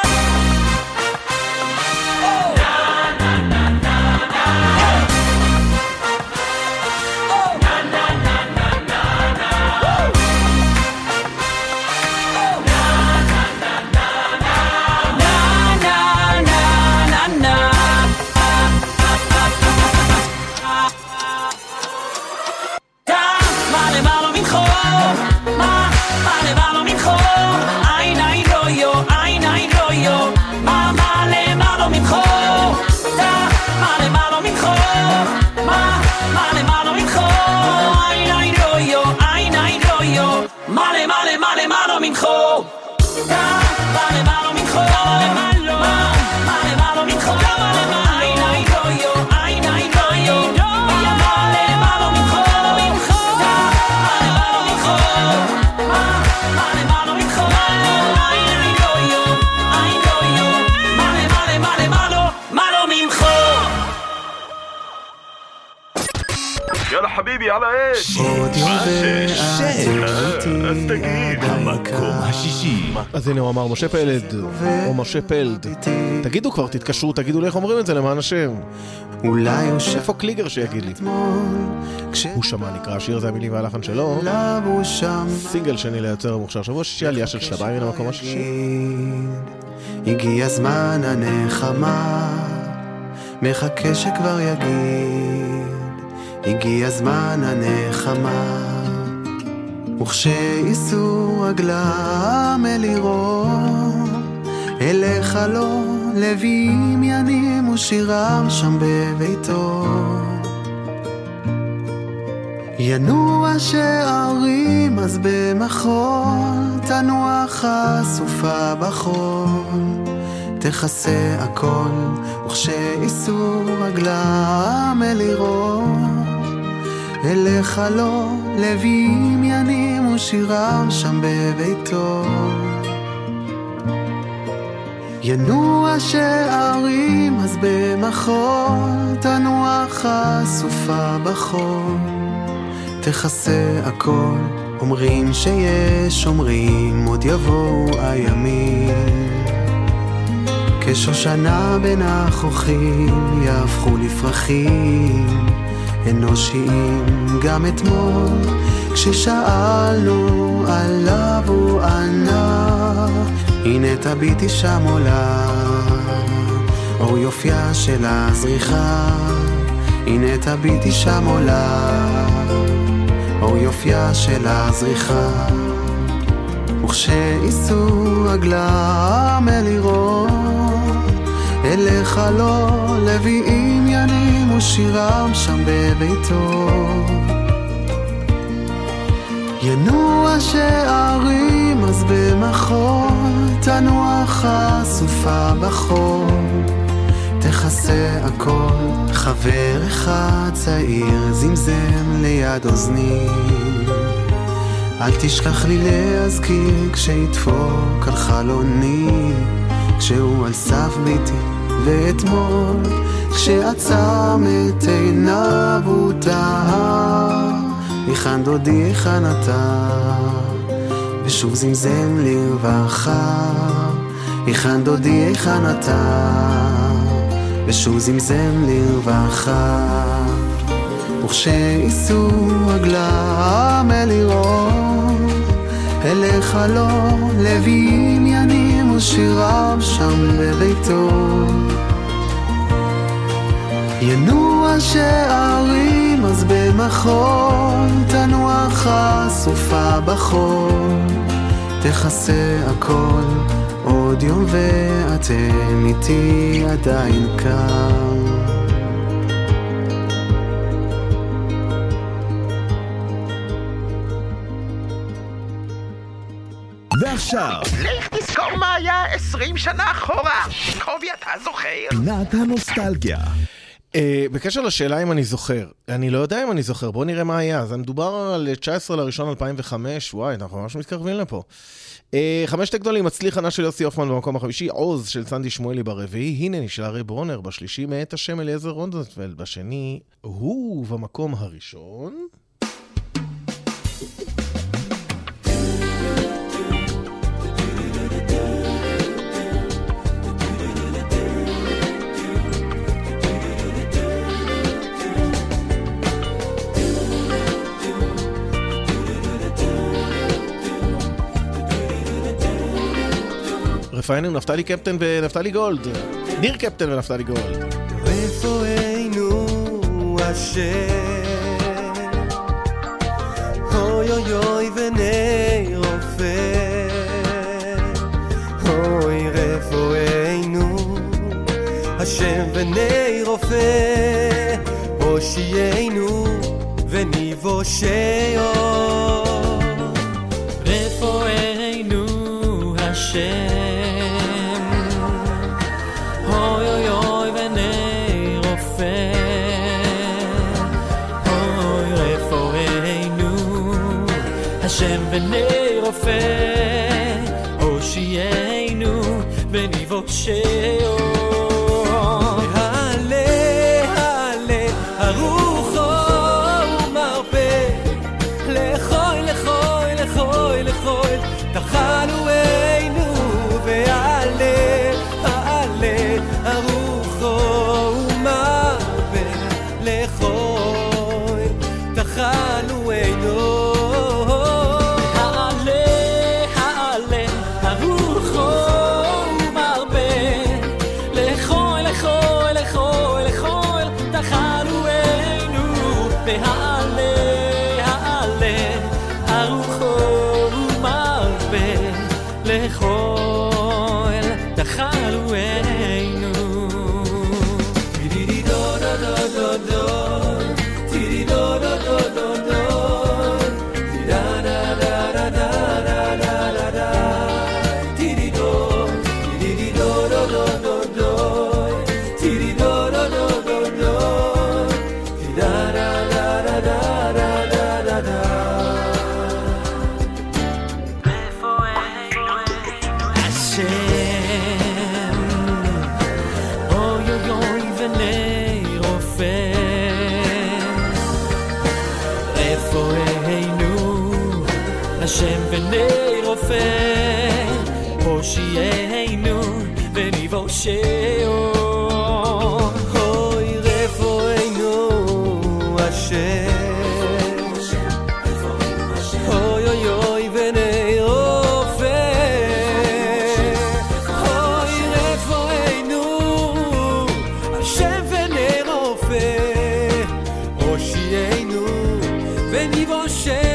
חביבי על האש. אז תגיד המקום השישי. אז הנה הוא אמר משה פלד או משה פלד. תגידו כבר, תתקשרו, תגידו לי איך אומרים את זה למען השם. אולי הוא איפה קליגר שיגיד לי? הוא שמע נקרא השיר, זה המילים והלחן שלו. סינגל שני ליוצר המוכשר, שבוע שישי, עלייה של שלביים מן המקום השישי. הגיע זמן הנחמה, מחכה שכבר יגיד, הגיע זמן הנחמה, וכשיסו רגלם אל עירו, אליך לא לווים ינים ושירם שם בביתו. ינוע שערים אז במחול, תנוח הסופה בחול, תכסה הכל, וכשיסו רגלם אל עירו, אליך לא לווים ינים ושירם שם בביתו. ינוע שערים אז במחול, תנוח הסופה בחול, תכסה הכל, אומרים שיש, אומרים עוד יבואו הימים, כשושנה בין החוכים יהפכו לפרחים אנושיים. גם אתמול כששאלנו עליו הוא ענה, הנה תביטי שם עולה אור יופייה של הזריחה, הנה תביטי שם עולה אור יופייה של הזריחה, וכשיסו רגלם אל עירו, אליך לא לוויים ינים ושירם שם בביתו. ינוע שערים אז במחול, תנוח הסופה בחול, תכסה הכל. חבר אחד צעיר זמזם ליד אוזני, אל תשכח לי להזכיר כשידפוק על חלוני, כשהוא על סף ביתי. ואתמול כשעצם את עיניו הוא טעה, היכן דודי היכן אתה, ושוב זמזם לרווחה, היכן דודי היכן אתה, ושוב זמזם לרווחה. וכשיסו רגלם אל עירו, אליך לא לוויים ינים ושירם שם בביתו. ינוע שערים אז במחול, תנוח הסופה בחול, תכסה הכל. עוד יום ואתם איתי עדיין כאן, עכשיו. לך תזכור מה היה 20 שנה אחורה. קובי, אתה זוכר? פינת הנוסטלגיה. בקשר לשאלה אם אני זוכר, אני לא יודע אם אני זוכר, בואו נראה מה היה. זה מדובר על 19/1/2005, וואי, אנחנו ממש מתקרבים לפה. 5 גדולים, מצליח ענה של יוסי אופמן במקום החמישי, עוז של סנדי שמואלי ברביעי, הנה של ארי ברונר בשלישי, מאת השם אליעזר רונדנפלד בשני, הוא במקום הראשון. רפאינו, נפתלי קפטן ונפתלי גולד. ניר קפטן ונפתלי גולד. רפואינו השם, אוי אוי אוי בני רופא, אוי רפואינו השם בני רופא, הושיענו ונבושעו. רפואינו השם, השם בני רופא, הושיענו ונבושעו. העלה, העלה, הרוחו ומרפא, לחוי, לחוי, לחוי, לחוי, תחלואנו. והעלה, העלה, הרוחו ומרפא, לחוי, תחלואנו. השם בני רופא, הושיענו ונבושעו. אוי רפואינו השם, אוי אוי אוי בני רופא, אוי רפואינו השם בני רופא, הושיענו ונבושעו.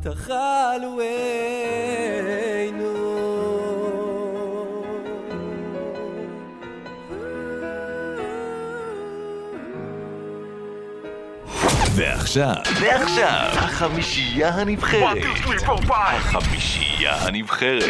תחלו עינו. ועכשיו, החמישייה הנבחרת. החמישייה הנבחרת.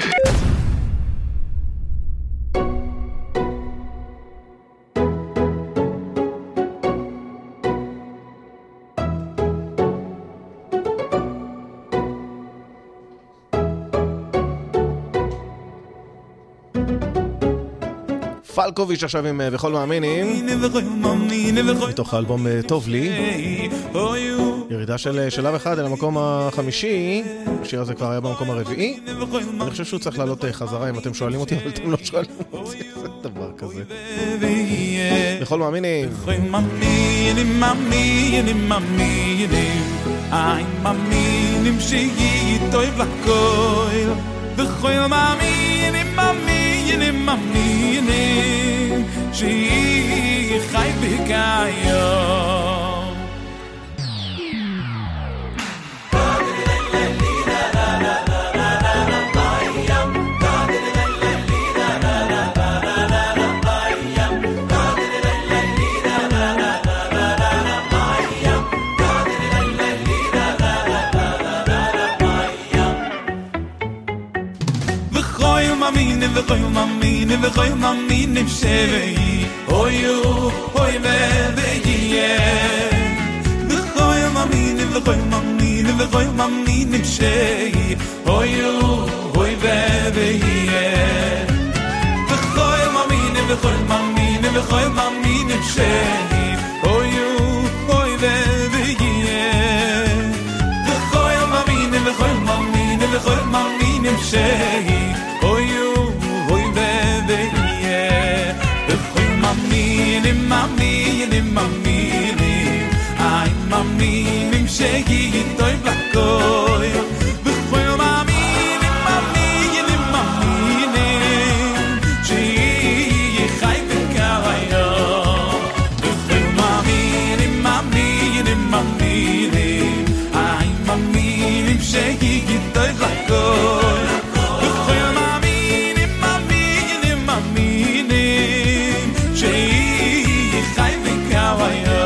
פלקוביץ' עכשיו עם בכל מאמינים מתוך האלבום טוב לי, ירידה של שלב אחד אל המקום החמישי. השיר הזה כבר היה במקום הרביעי. אני חושב שהוא צריך לעלות חזרה אם אתם שואלים אותי, אבל אתם לא שואלים אותי, זה דבר כזה. בכל מאמינים מאמינים שיהיה טוב לכל, בכל מאמינים שיהיה חי בקיום. וכל מאמינים שבי אוי אוי ויהיה, וכל מאמינים וכל מאמינים שבי אוי אוי ויהיה, וכל מאמינים וכל מאמינים שבי אוי אוי ויהיה, וכל מאמינים וכל מאמינים שבי אוי מאמינים שיהיה טוב לכל, בכל מאמינים שיהיה חי בקיום, בכל מאמינים שיהיה טוב לכל, בכל מאמינים שיהיה חי בקיום.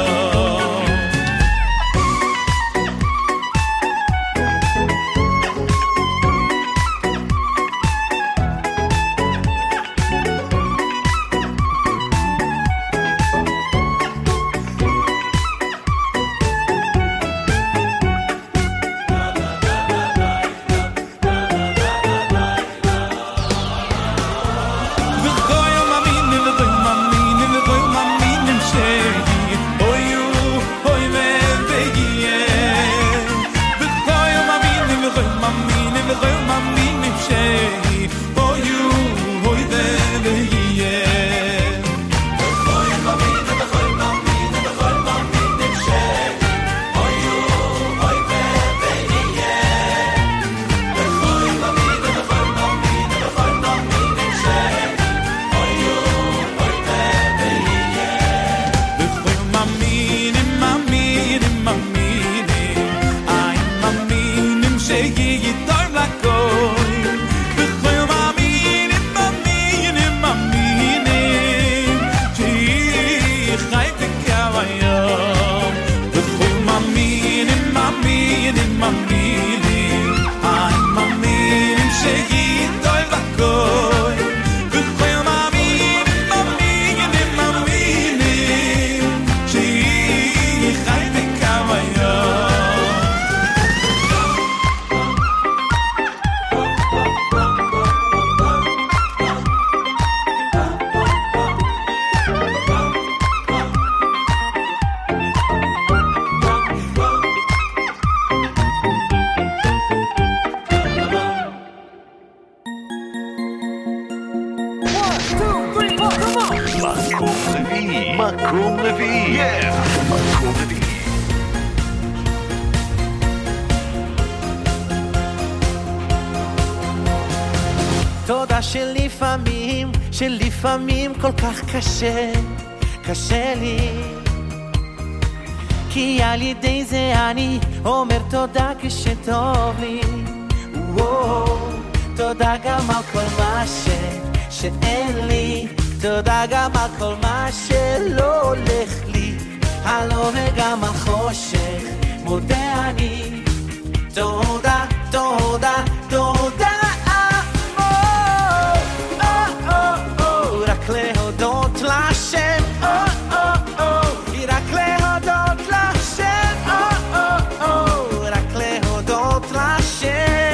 מקום רביעי. מקום רביעי. תודה שלפעמים כל כך קשה לי, כי על ידי זה אני אומר תודה כשטוב לי. תודה גם על כל מה שאין לי, תודה גם על כל מה שלא הולך לי, הלא וגם על חושך מודה אני. תודה, תודה, תודה, רק להודות לשם, רק להודות לשם, רק להודות לשם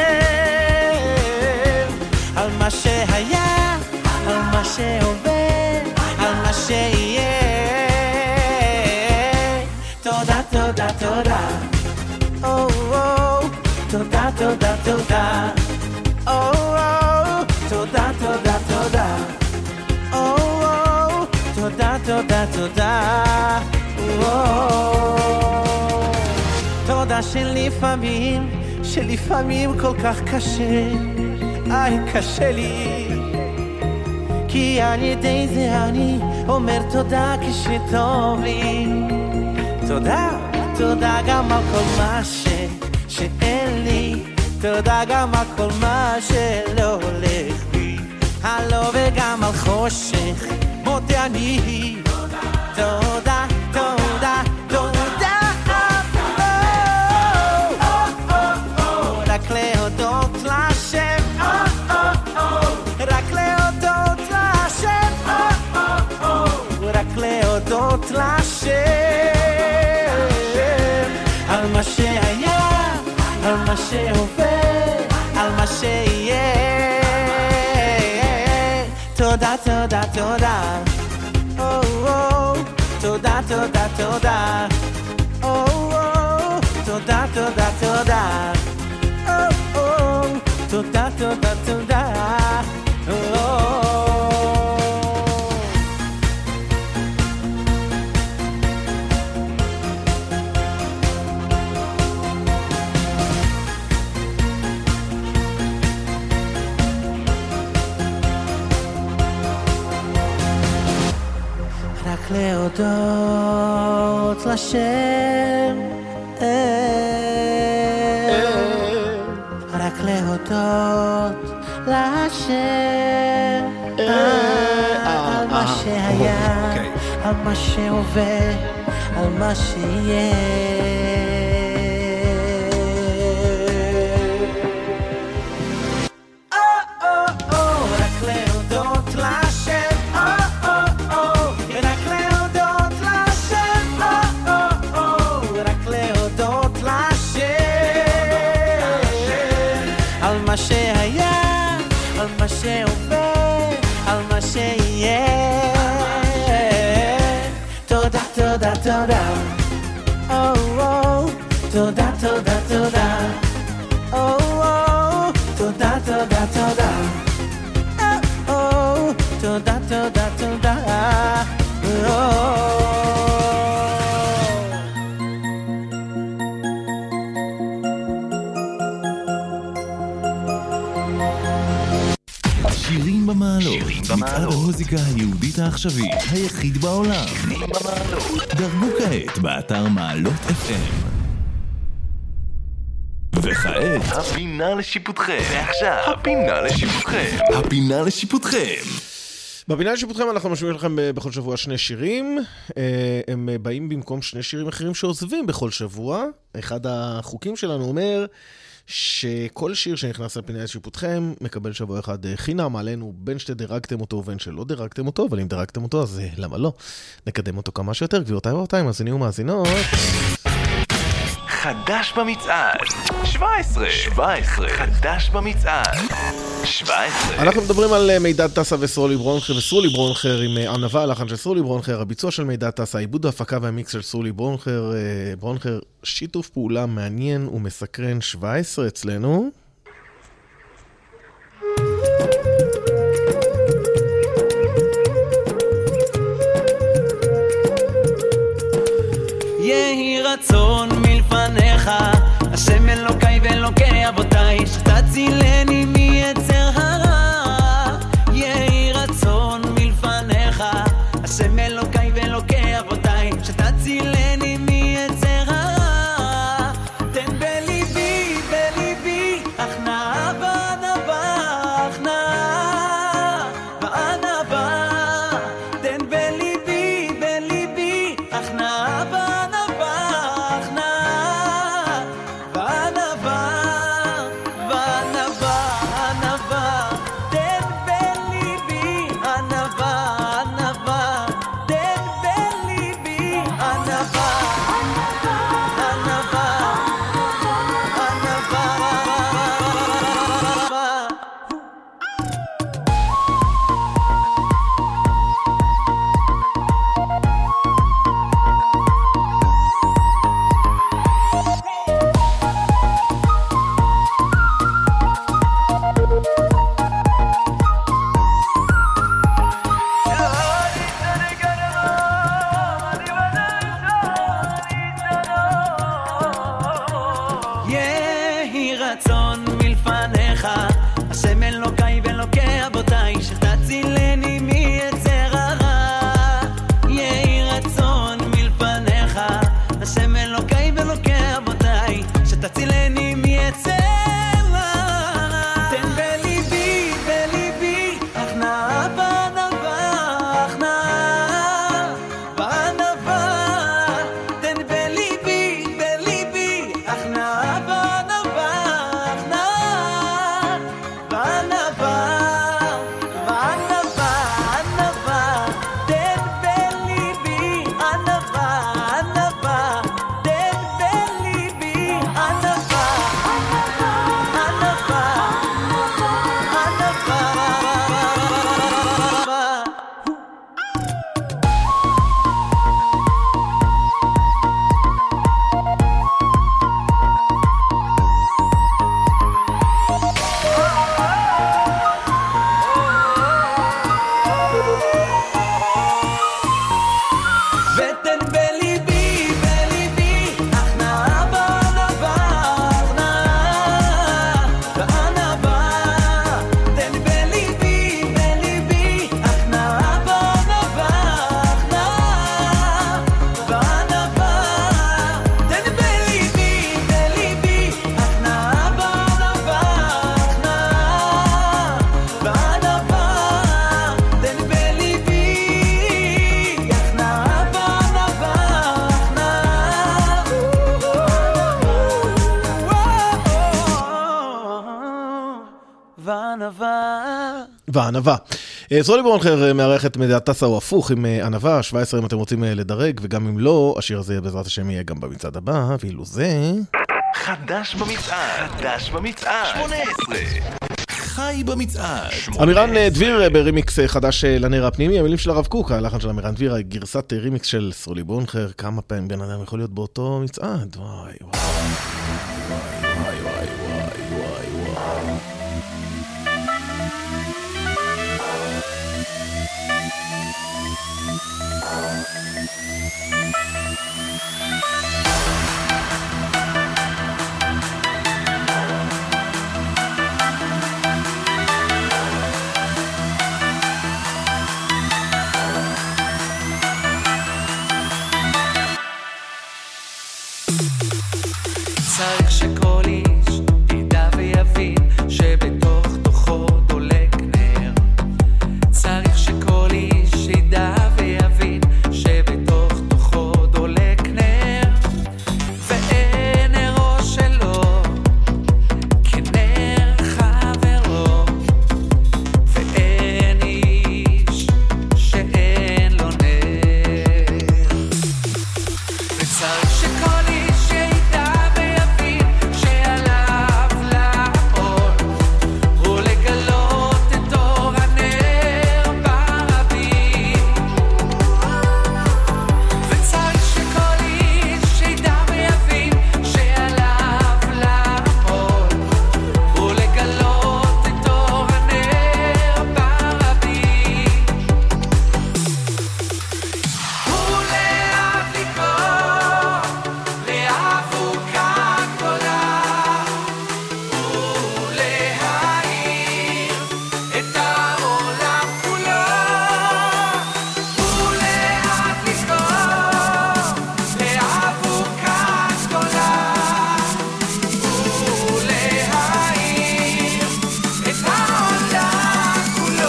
על מה שהיה, על מה שהווה, על מה שיהיה. תודה, תודה, תודה, תודה, תודה, תודה, תודה, תודה, תודה, תודה, תודה, תודה, תודה שלפעמים כל כך קשה, קשה לי, כי על ידי זה אני אומר תודה כשטוב לי. תודה, תודה גם על כל מה שאין לי, תודה גם על כל מה שלא הולך לי, הלא וגם על חושך מודה אני. תודה, תודה, תודה, רק להודות לשם, רק להודות לשם, רק להודות לשם על מה שהיה, על מה שהווה, על מה שיהיה. תודה, תודה, תודה, תודה, תודה, תודה, תודה, תודה, תודה, תודה, תודה, תודה. רק להודות לשם, רק להודות לשם על מה שהיה, על מה שהווה, על מה שיהיה. תודה, תודה, תודה, תודה, תודה, תודה, תודה, תודה, תודה, תודה, תודה, תודה. שירים במעלות, מצעד המוזיקה היהודית העכשווית היחיד בעולם. דרגו כעת באתר מעלות FM. וכעת הפינה לשיפוטכם. ועכשיו הפינה לשיפוטכם. הפינה לשיפוטכם. בפינה לשיפוטכם אנחנו משמיעים לכם בכל שבוע שני שירים. הם באים במקום שני שירים אחרים שעוזבים בכל שבוע. אחד החוקים שלנו אומר שכל שיר שנכנס לפינה לשיפוטכם מקבל שבוע אחד חינם עלינו, בין שתדרגתם אותו ובין שלא דרגתם אותו, אבל אם דרגתם אותו אז למה לא? נקדם אותו כמה שיותר. גבירותיי ורבותיי, מאזינים ומאזינות, חדש במצעד 17 חדש במצעד 17. אנחנו מדברים על מידד טסה וסרולי ברונכר, וסרולי ברונכר עם ענווה, הלחן של סרולי ברונכר, הביצוע של מידד טסה, העיבוד ההפקה והמיקס של סרולי ברונכר. ברונכר, שיתוף פעולה מעניין ומסקרן. 17 אצלנו. יהי רצון מלפניך, השם אלוקי ואלוקי אבותיי, שתצילני מיצר הרע. יהי רצון מלפניך, השם אלוקי ואלוקי אבותיי, שתצילני מיצר מלפניך, השם אלוקי ואלוקי אבותיי, שתצילני מיצר הרע. יהי רצון מלפניך, השם אלוקי ואלוקי אבותיי, שתצילני מיצר הרע. תן בליבי, בליבי, הכנעה בענווה, הכנעה בענווה. תן בליבי, בליבי, הכנעה בענווה, הכנעה בענווה, בענווה, ענווה. תן בליבי, ענווה, ענווה. תן בליבי, ענווה, ענווה, ותן בליבי, בליבי, הכנעה בענווה, הכנעה בענווה. תן בליבי, בליבי, הכנעה בענווה, הכנעה בענווה. תן בליבי, בליבי, הכנעה בענווה, הכנעה בענווה. תן בליבי, הכנעה וענווה. סרולי ברונכר מערכת מדינת טסה הוא הפוך עם ענווה, 17 אם אתם רוצים לדרג, וגם אם לא, השיר הזה בעזרת השם יהיה גם במצעד הבא, ואילו זה... חדש במצעד, חדש במצעד, 18. חי במצעד. אמירן דביר ברימיקס חדש לנר הפנימי, המילים של הרב קוק, הלחן של אמירן דביר, גרסת רימיקס של סרולי ברונכר. כמה פעמים בן אדם יכול להיות באותו מצעד? וואי וואי וואי וואי וואי וואי וואי. צריך שכל איש ידע ויבין שבתוך תוכו דולק נר. צריך שכל איש ידע ויבין שבתוך תוכו דולק נר, ואין נרו שלו כנר חברו, ואין איש שאין לו נר. וצריך שכל איש ידע ויבין שעליו לעמוד ולגלות את אור הנר ברבים. וצריך שכל איש ידע ויבין שעליו לעמוד ולגלות את אור הנר ברבים. ולאט לקרוא לאבוקה גדולה ולהאיר את העולם כולו. ולאט לקרוא לאבוקה גדולה ולהאיר את העולם כולו.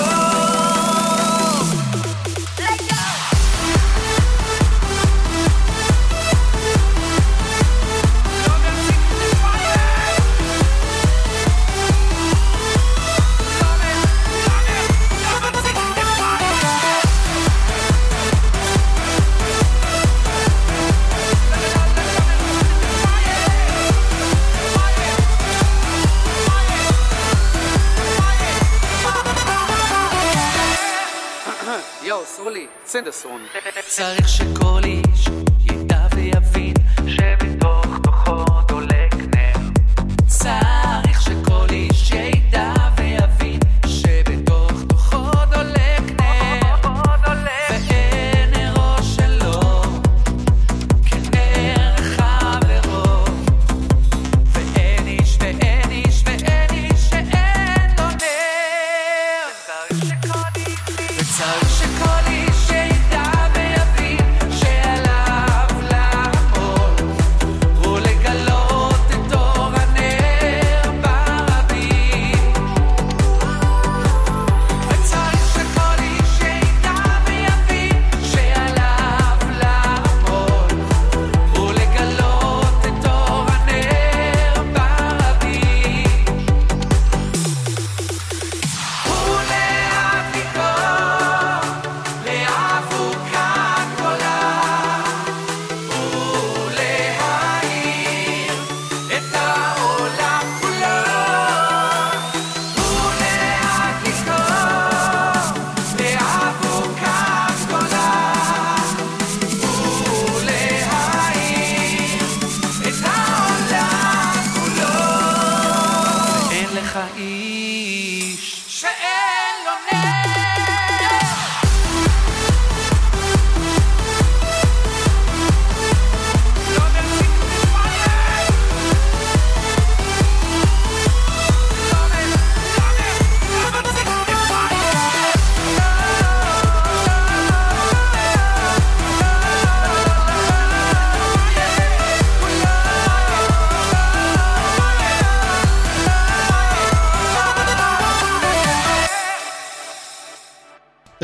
Yo, Soli, send a song. צריך שכל איש ידע ויבין שבתוך תוכו דולק נר. צריך שכל איש ידע ויבין שבתוך תוכו דולק נר, ואין נרו שלו כנר חברו, ואין איש ואין איש ואין איש שאין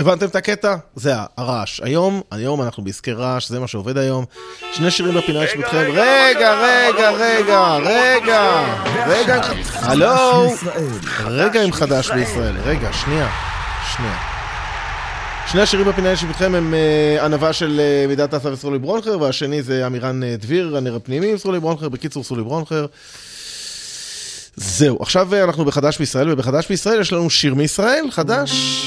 הבנתם את הקטע? זה הרעש. היום אנחנו בעסקי רעש, זה מה שעובד היום. שני שירים בפינה שבתכם. רגע, הלו, רגע עם חדש בישראל. רגע, שנייה. שני השירים בפינה שבתכם הם ענווה של מידת אסה וסרולי ברונכר, והשני זה אמירן דביר, הנר הפנימי עם סרולי ברונכר, בקיצור סרולי ברונכר. זהו, עכשיו אנחנו בחדש בישראל, ובחדש בישראל יש לנו שיר מישראל, חדש.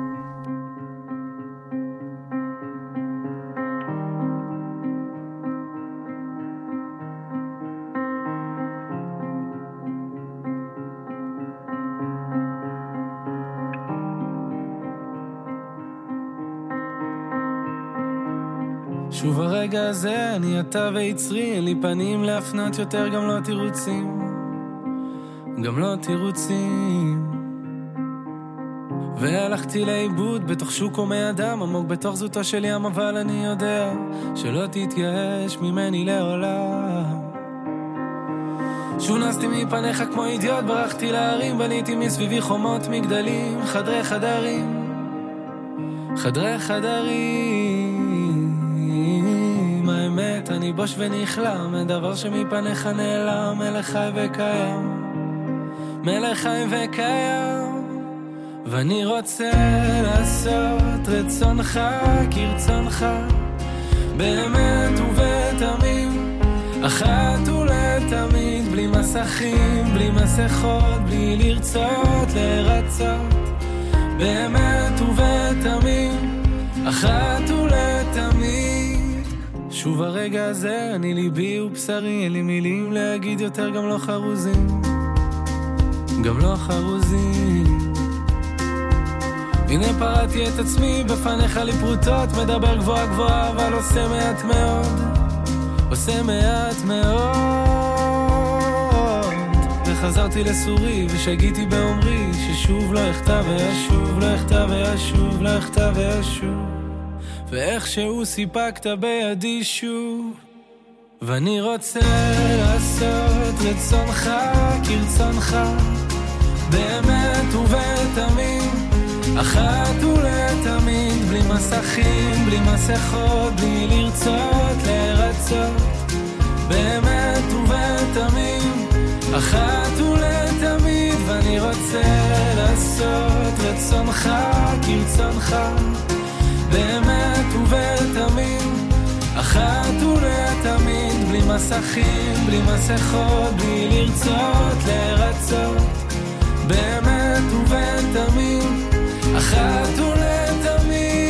שוב הרגע הזה, אני אתה ויצרי, אין לי פנים להפנות יותר, גם לא תירוצים. והלכתי לאיבוד בתוך שוק הומי אדם, עמוק בתוך זאתו של ים, אבל אני יודע שלא תתייאש ממני לעולם. שוב נסתי מפניך כמו אידיוט, ברחתי להרים, בניתי מסביבי חומות מגדלים, חדרי חדרים. האמת, אני בוש ונכלם, הדבר שמפניך נעלם, מלך חי וקיים, ואני רוצה לעשות רצונך כרצונך, באמת ובתמים, אחת ולתמיד, בלי מסכים, בלי מסכות, בלי לרצות לרצות, באמת ובתמים, אחת ולתמיד. שוב הרגע הזה, אני ליבי ובשרי, אין לי מילים להגיד יותר, גם לא חרוזים. הנה פרעתי את עצמי בפניך לי פרוטות, מדבר גבוה גבוה אבל עושה מעט מאוד. וחזרתי לסורי ושגיתי באומרי ששוב לא אכתב וישוב, ואיכשהו סיפקת בידי שוב, ואני רוצה לעשות רצונך כרצונך, באמת ובתמים, אחת ולתמיד, בלי מסכים, בלי מסכות, בלי לרצות לרצות, באמת ובתמים, אחת ולתמיד, ואני רוצה לעשות רצונך כרצונך, באמת ובתמים, אחת ולתמיד, בלי מסכים, בלי מסכות, בלי לרצות לרצות, באמת ובתמים, אחת ולתמיד.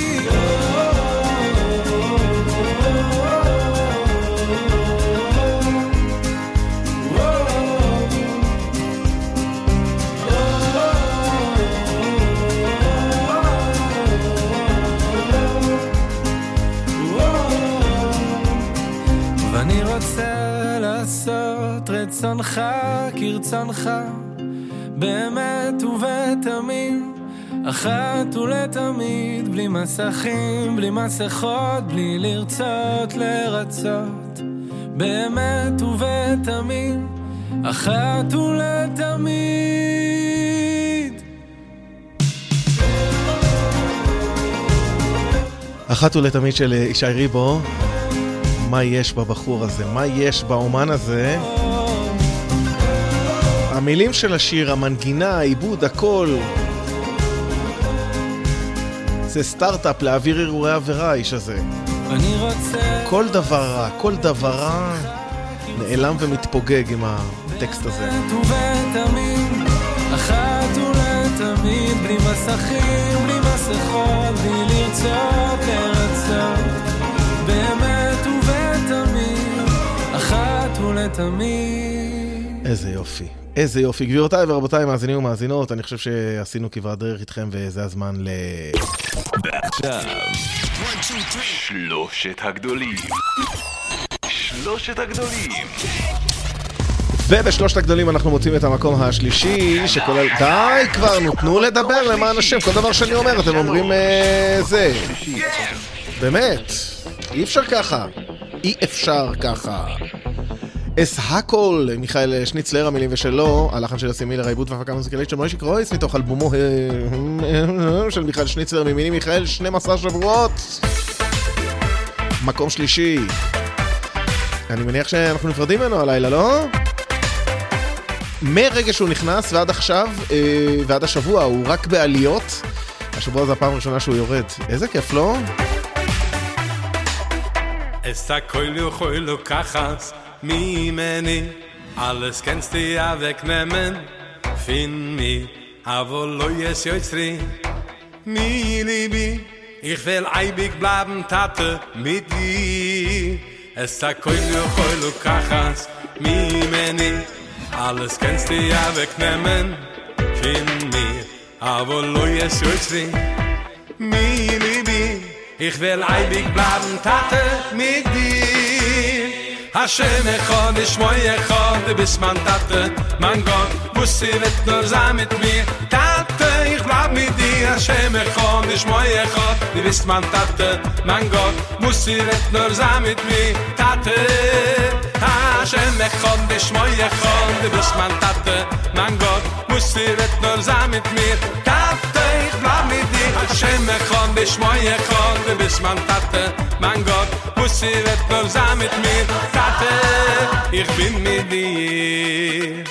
ואני רוצה לעשות רצונך כרצונך, באמת ובתמים, אחת ולתמיד, בלי מסכים, בלי מסכות, בלי לרצות לרצות, באמת ובתמים, אחת ולתמיד. אחת ולתמיד של ישי ריבו. מה יש בבחור הזה? מה יש באומן הזה? המילים של השיר, המנגינה, העיבוד, הכל. זה סטארט-אפ להעביר אירועי עבירה, האיש הזה. כל דבר רע נעלם ומתפוגג עם הטקסט הזה. אחת ולתמיד, בלי מסכים, בלי מסכות, בלי לרצות לרצות, באמת ובתמיד, אחת ולתמיד. איזה יופי, איזה יופי. גבירותיי ורבותיי, מאזינים ומאזינות, אני חושב שעשינו כברת דרך איתכם, וזה הזמן ועכשיו שלושת הגדולים. ובשלושת הגדולים אנחנו מוצאים את המקום השלישי, שכולל... די כבר, תנו לדבר למען השם, כל דבר שאני אומר אתם אומרים זה. באמת, אי אפשר ככה. אס הכל, מיכאל שניצלר, המילים ושלו, הלחן של הסימיל, העיבוד והפקה מוזיקלית של מוישיק רויס, מתוך אלבומו של מיכאל שניצלר, ממילים מיכאל 12 שבועות, מקום שלישי. אני מניח שאנחנו נפרדים ממנו הלילה, לא? מרגע שהוא נכנס ועד עכשיו, ועד השבוע, הוא רק בעליות. השבוע זה הפעם הראשונה שהוא יורד. איזה כיף, לא? Es הכל יכול לקחת ממני, alles kannst du ja wegnehmen von mir, aber lo ist Jötzri, mi Liebe, ich will eibig bleiben, Tate, mit dir. Es הכל יכול לקחת ממני, alles kannst du ja wegnehmen von mir, aber lo ist Jötzri, mi Liebe, ich will eibig bleiben, Tate, mit dir. Hashem echad, Shmoy echad, du bist mein Tate, mein Gott, wusste wird nur sein mit mir. Tate, ich bleib mit dir. Hashem echad, Shmoy echad, du bist mein Tate, mein Gott, wusste wird nur sein mit mir. Tate, Hashem echad, Shmoy echad, du bist mein Tate, mein Gott, wusste wird nur sein mit mir. Tate, ich bleib mit dir. Hashem echad, Shmoy echad, du bist mein Tate, mein Gott, wusste wird nur sein mit mir. Tate, ich bin mit dir.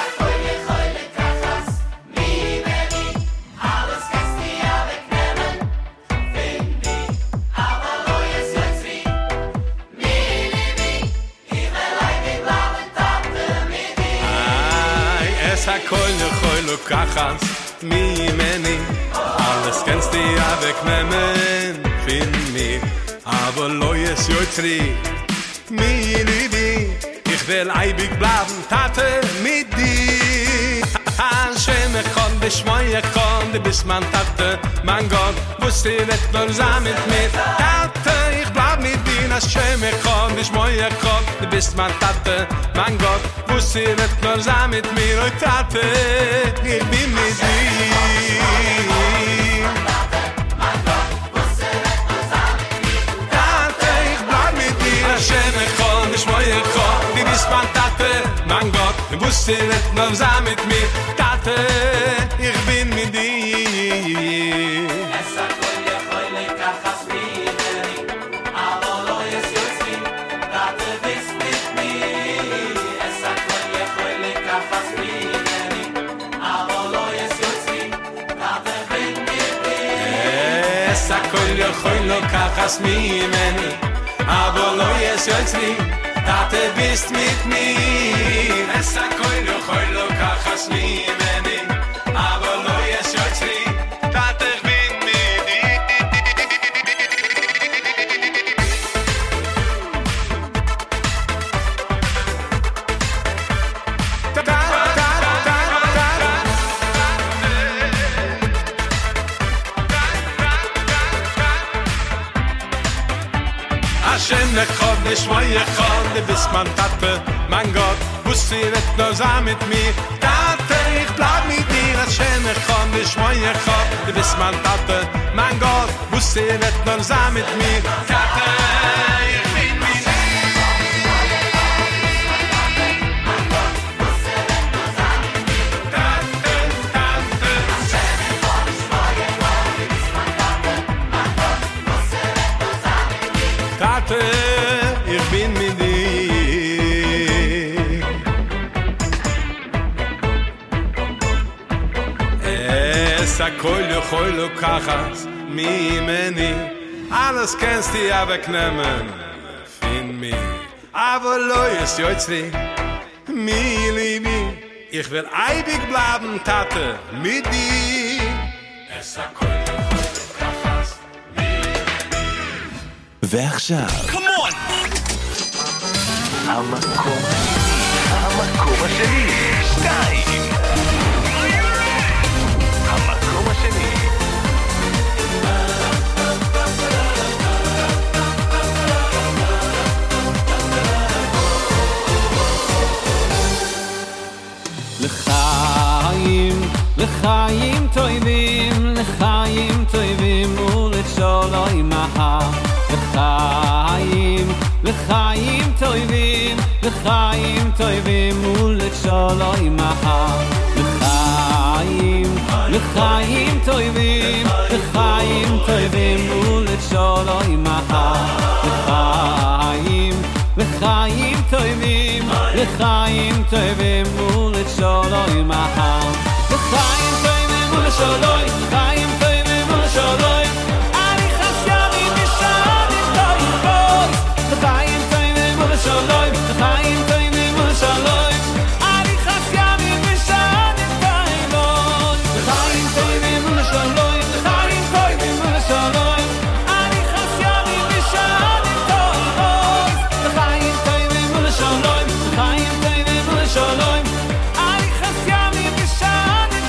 Es הכל יכול לקחת ממני, alles kannst du ja wegnehmen von mir, aber lo ist Jötzri, mi Liebe, ich will eibig bleiben, Tate, mit dir. Hashem echad, Shmoy echad, du bist mein Tate, mein Gott, wusste wird nur sein mit mir. Tate, ich bleib mit dir. Hashem echad, Shmoy echad, du bist mein Tate, mein Gott, wusste wird nur sein mit mir. Oh Tate, ich bin mit dir. Hashem echad, Shmoy echad, du bist mein Tate, mein Gott, du wusste wird nur sein mit mir. Tate, ich bin mit dir. Es הכל יכול לקחת ממני, aber lo ist Jötzri, Tate bist mit mir. Es הכל יכול לקחת ממני, aber lo ist Jötzri, Tate bist mit mir. Es הכל יכול לקחת ממני, aber lo ist Jötzri, Tate bist mit mir. Es הכל יכול לקחת ממני, aber lo ist Jötzri, Tate bin mit dir. Hashem echad, Shmoy echad, du bist mein Tate, mein Gott, wusste wird nur sein mit mir. Tate, ich bleib mit dir. Hashem echad, Shmoy echad, du bist mein Tate, mein Gott, wusste wird nur sein mit mir. Tate, ich bin mit dir. Tate, ich bin mit dir. Es הכל יכול לקחת ממני, alles kannst du ja wegnehmen von mir, aber lo ist Jötzri, mi Liebe, ich will eibig bleiben, Tate, mit dir. Es הכל יכול לקחת ממני. ועכשיו המקום השני 2. המקום השני. לחיים טובים, לחיים טובים ולשלום עמך. לחיים טובים לחיים טובים ולשלום מחר. לחיים, לחיים טובים, לחיים טובים ולשלום מחר. לחיים, לחיים טובים, לחיים טובים ולשלום מחר. לחיים טובים ולשלום, לחיים טובים ולשלום. אני חסייני משנים טובים, לחיים טובים ולשלום, לחיים טובים ולשלום. אני חסייני משנים טובים, לחיים טובים ולשלום, לחיים טובים ולשלום. אני חסייני משנים טובים, לחיים טובים ולשלום, לחיים טובים ולשלום. אני חסייני משנים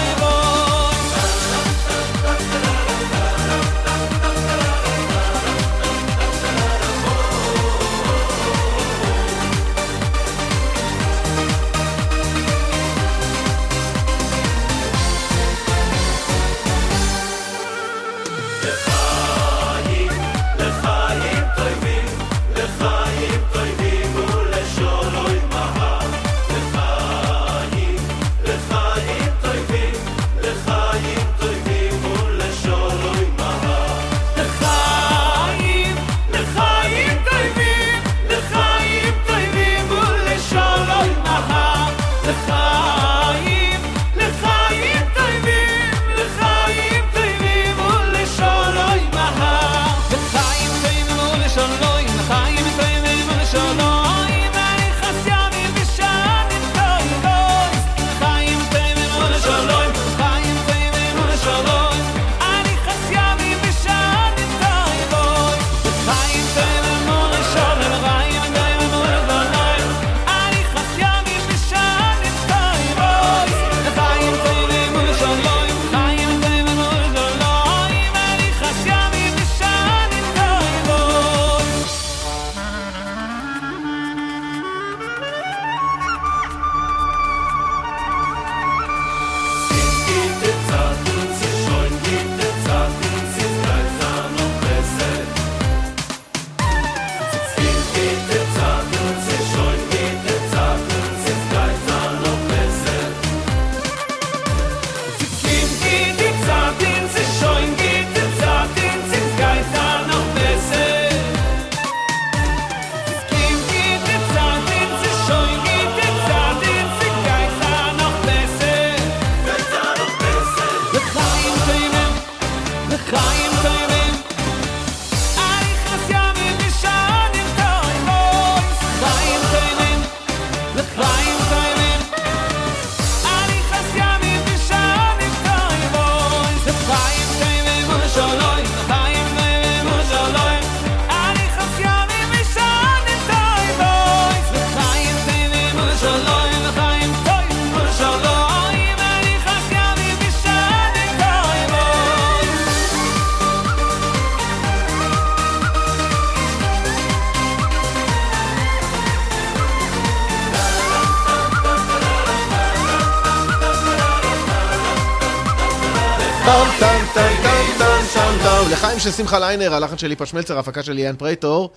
לחיים של שמחה ליינר, הלחן של ליפה שמלצר, ההפקה של ליאן פרייטור,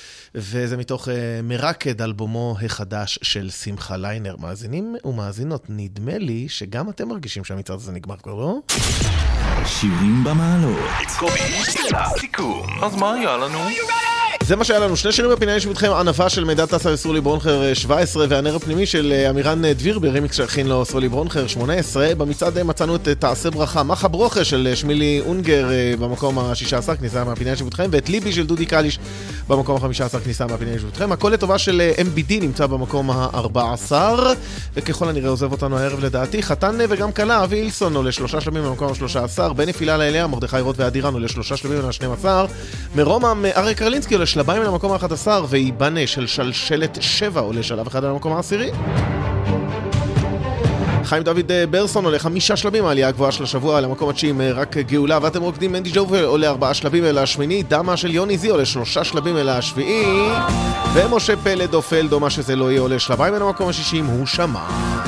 וזה מתוך מרקד, אלבומו החדש של שמחה ליינר. מאזינים ומאזינות, נדמה לי שגם אתם מרגישים שהמצעד הזה נגמר כבר, לא? שירים במעלות. סיכום. אז מה היה לנו? זה מה שהיה לנו, שני שירים בפינה יש איתכם, ענפה של מידע טסה וסרולי ברונכר 17 והנר הפנימי של אמירן דביר ברמיקס שהכין לו סרולי ברונכר 18. במצעד מצאנו את תעשה ברכה מחה ברוכה של שמילי אונגר במקום ה-16 כניסה מהפינה יש איתכם, ואת ליבי של דודי קליש במקום ה-15 כניסה מהפינה יש איתכם. הכל לטובה של MBD נמצא במקום ה-14 וככל הנראה עוזב אותנו הערב לדעתי. חתן וגם קלה אבי אילסון עולה 3 שלבים במקום ה-13, בנפילה לאליה מרדכי רוט ואדירן עולה 3 שלבים ל-12, מרומם אריק קרלינסקי עולה שלביים למקום ה-11, ואיבנה של שלשלת 7 עולה שלב אחד למקום ה-10. חיים דוד ברסון עולה 5 שלבים, העלייה הגבוהה של השבוע למקום ה-9 רק גאולה, ואתם רוקדים מנדי ג'ובל עולה 4 שלבים אל השמיני, דמה של יוני זי עולה 3 שלבים אל השביעי, ומשה פלד אופל דומה שזה לא יהיה עולה שלביים אל המקום ה-60, הוא שמע.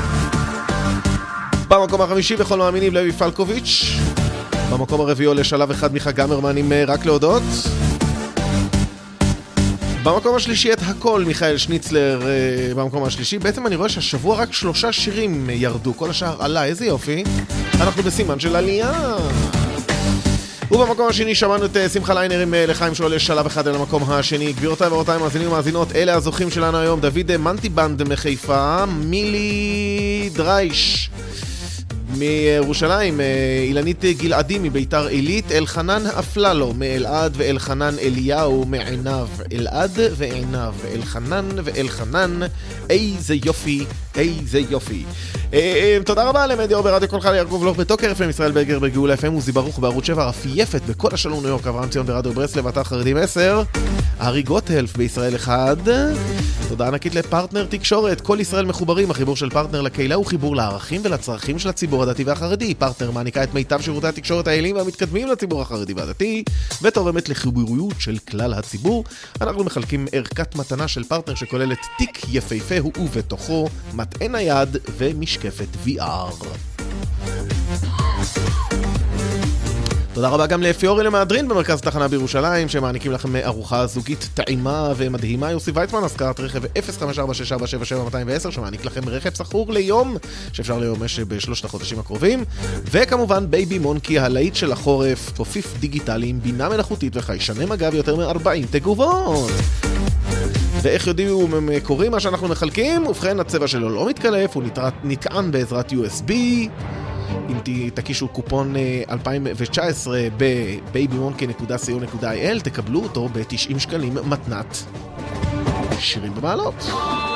במקום ה-5 וכל מאמינים לוי פלקוביץ', במקום הרביעי עולה שלב אחד מיכה גמרמן עם רק להודות. במקום השלישי את הכל, מיכאל שניצלר במקום השלישי. בעצם אני רואה שהשבוע רק 3 שירים ירדו, כל השאר עלה, איזה יופי. אנחנו בסימן של עלייה. ובמקום השני שמענו את שמחה ליינר עם לחיים שעולה שלב אחד אל המקום השני. גבירותיי ורבותיי, מאזינים ומאזינות, אלה הזוכים שלנו היום: דוד מנטיבנד מחיפה, מילי דרייש מירושלים, אילנית גלעדי מביתר עילית, אלחנן אפללו מאלעד, ואלחנן אליהו מעיניו. אלעד ועיניו, אלחנן ואלחנן, איזה יופי, איזה יופי. תודה רבה למדיור ברדיו כל חי, יעקב לוך בתוקר FM, ישראל ברגר בגאולה FM, עוזי ברוך בערוץ 7, רפי יפת בכל השלום ניו יורק, אברהם ציון ברדיו ברסלב, אתר חרדים 10, ארי גוטהלף בישראל 1. תודה ענקית לפרטנר תקשורת, כל ישראל מחוברים. החיבור של פרטנר לקהילה הוא חיבור לערכים ולצרכים של הציבור הדתי והחרדי. פרטנר מעניקה את מיטב שירותי התקשורת היעילים והמתקדמים לציבור החרדי והדתי, ותורמת לחיבוריות של כלל הציבור. אנחנו מחלקים ערכת מתנה של פרטנר שכוללת תיק יפהפה ובתוכו מטען נייד ומשקפת VR. תודה רבה גם לפיורי למהדרין במרכז התחנה בירושלים, שמעניקים לכם ארוחה זוגית טעימה ומדהימה. יוסי ויצמן, השכרת רכב 0546477210, שמעניק לכם רכב סחור ליום, שאפשר לממש בשלושת החודשים הקרובים. וכמובן בייבי מונקי, הלהיט של החורף, תופיף דיגיטלי עם בינה מלאכותית וחיישני מג"ב יותר מ-40 תגובות. ואיך יודעים אם הם קוראים מה שאנחנו מחלקים? ובכן, הצבע שלו לא מתקלף, הוא נטען בעזרת USB. אם תקישו קופון 2019 ב-babymonkey.co.il תקבלו אותו ב-90 שקלים מתנת שירים במעלות.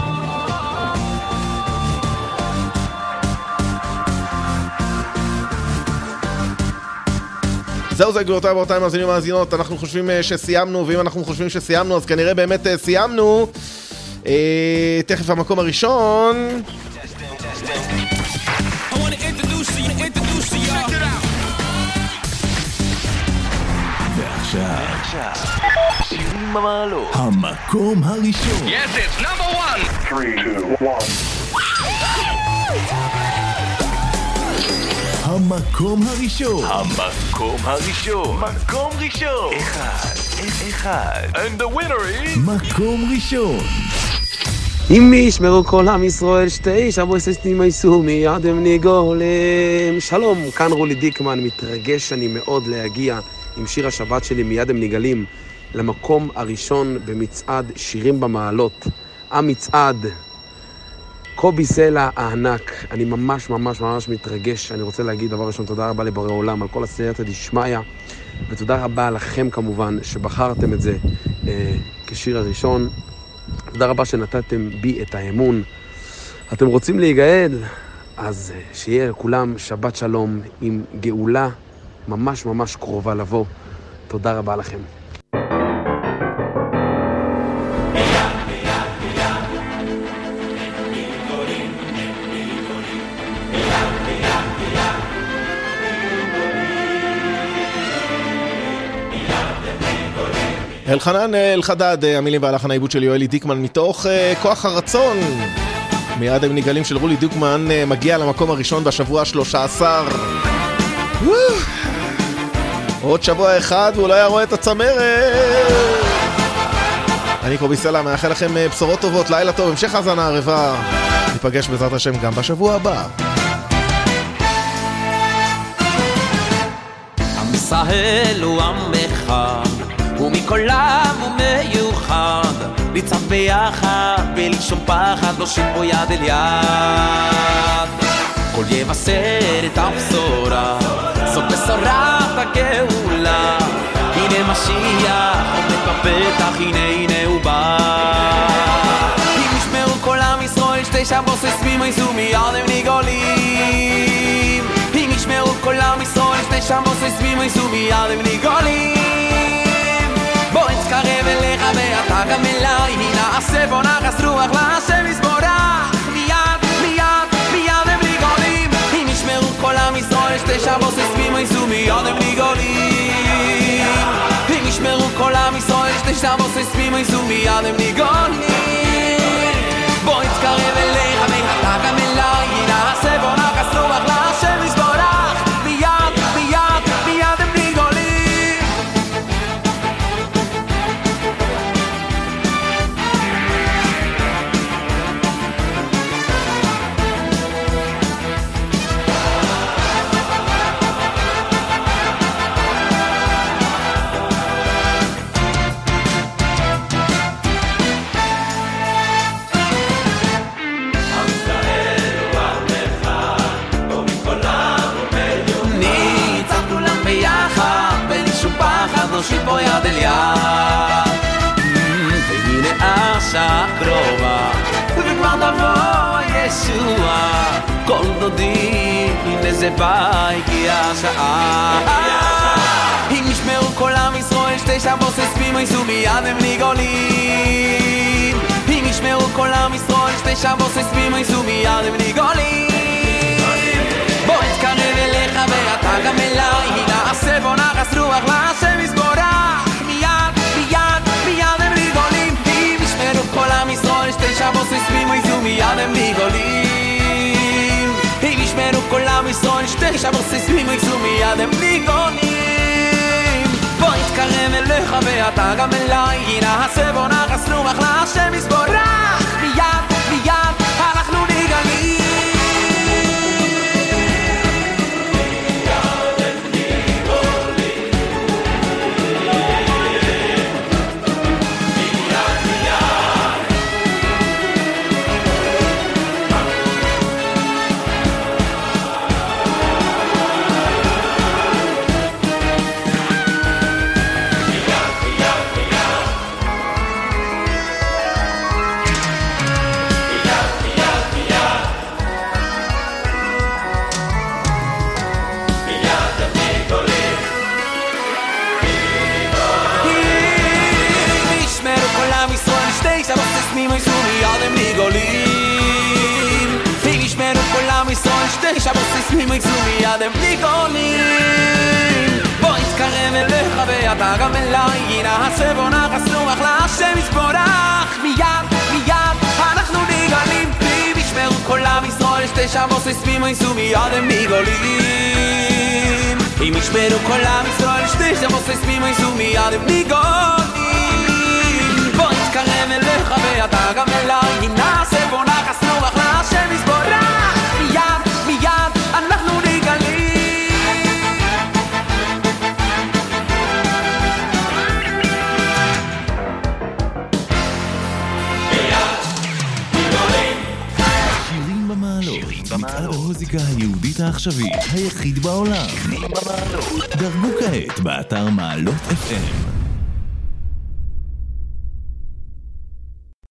זהו זה גבירותיי ורבותיי, מאזינים ומאזינות, אנחנו חושבים שסיימנו, ואם אנחנו חושבים שסיימנו אז כנראה באמת סיימנו. תכף המקום הראשון. ועכשיו שירים במעלות, המקום הראשון. Yes, it's number 1. 3, 2, 1. המקום הראשון. המקום הראשון. מקום ראשון. אחד. And the winner is... מקום ראשון. אם ישמרו כל עם ישראל שתי שבוססים ייסעו מיד הם ניגולים. שלום, כאן רולי דיקמן, מתרגש אני מאוד להגיע עם שיר השבת שלי מיד הם ניגלים למקום הראשון במצעד שירים במעלות. המצעד קובי סלע הענק, אני ממש ממש ממש מתרגש. אני רוצה להגיד דבר ראשון, תודה רבה לבורא עולם על כל הסייעתא דשמיא, ותודה רבה לכם כמובן שבחרתם את זה כשיר הראשון. תודה רבה שנתתם בי את האמון. אתם רוצים להיגאל? אז שיהיה לכולם שבת שלום עם גאולה ממש ממש קרובה לבוא. תודה רבה לכם. אלחנן אלחדד, המילים והלחן העיבוד של יואלי דיקמן מתוך כוח הרצון. מיד הם ניגלים של רולי דיקמן מגיע למקום הראשון בשבוע 13. עוד שבוע אחד והוא לא היה רואה את הצמרת. אני קובי סלע, מאחל לכם בשורות טובות, לילה טוב, המשך האזנה ערבה. ניפגש בעזרת השם גם בשבוע הבא. עם ישראל הוא עם אחד, ומכל עם הוא מיוחד, ניצב ביחד בלי שום פחד, לא שפה יד אל יד. כל יבשר את הבשורה, זאת בשורת הגאולה. הנה משיח עומד בפתח, הנה הנה הוא בא. אם ישמעו כל עם ישראל שתי שבוססים ייסעו מיד הם ניגולים. אם ישמעו כל עם ישראל שתי שבוססים ייסעו מיד הם ניגולים. בוא נתקרב אליך ואתה גם אליי, נעשה בוא נחס רוח להשם יזבורך. מיד מיד מיד הם ניגולים. אם ישמעו כל עם ישראל שתי שבוססים ייסעו מיד הם ניגולים. אם ישמעו כל עם ישראל שתי שבוססים ייסעו מיד הם ניגולים. בוא נתקרב אליך ואתה גם אליי, נעשה בוא נחס רוח להשם יזבורך. מיד מיד מיד הם ניגולים. יד אל יד, והנה השעה קרובה וכבר תבוא ישועה, כל דודי הנה זה בא, הגיעה השעה. אם ישמעו כל עם ישראל שתי שבועות אספים ויסו מיד הם ניגולים, אם ישמעו כל עם ישראל שתי שבועות אספים ויסו מיד הם ניגולים. בוא אתקרב אליך ואתה גם אליי, נעשה בוא נחס רוח להשם יזבורך, מיד מיד מיד הם ניגולים. אם ישמעו כל עם ישראל שתי שבועות אספים ויסו מיד הם ניגולים, אם ישמעו כל עם ישראל שתי שבועות אספים ויסו מיד הם ניגולים. בוא אתקרב אליך ואתה גם אליי, נעשה בוא נחס רוח להשם יזבורך, מיד מיד אנחנו נגלים. שתי שבועות סיסמים יצאו מיד הם ניגונים. בוא אתקרב אליך ואתה גם אליי, נעשה בוא נחס רוח להשם יזבורך, מיד מיד אנחנו ניגלים. אם ישמעו כל עם ישראל שתי שבועות סיסמים יצאו מיד הם ניגולים, אם ישמעו כל עם ישראל שתי שבועות סיסמים יצאו מיד הם ניגולים. בוא אתקרב אליך ואתה גם אליי, נעשה בוא נחס רוח להשם יזבורך, מיד מיד אנחנו נגלים. שירים במעלות, מצעד המוזיקה היהודית העכשווית היחיד בעולם. דרגו כעת באתר מעלות FM.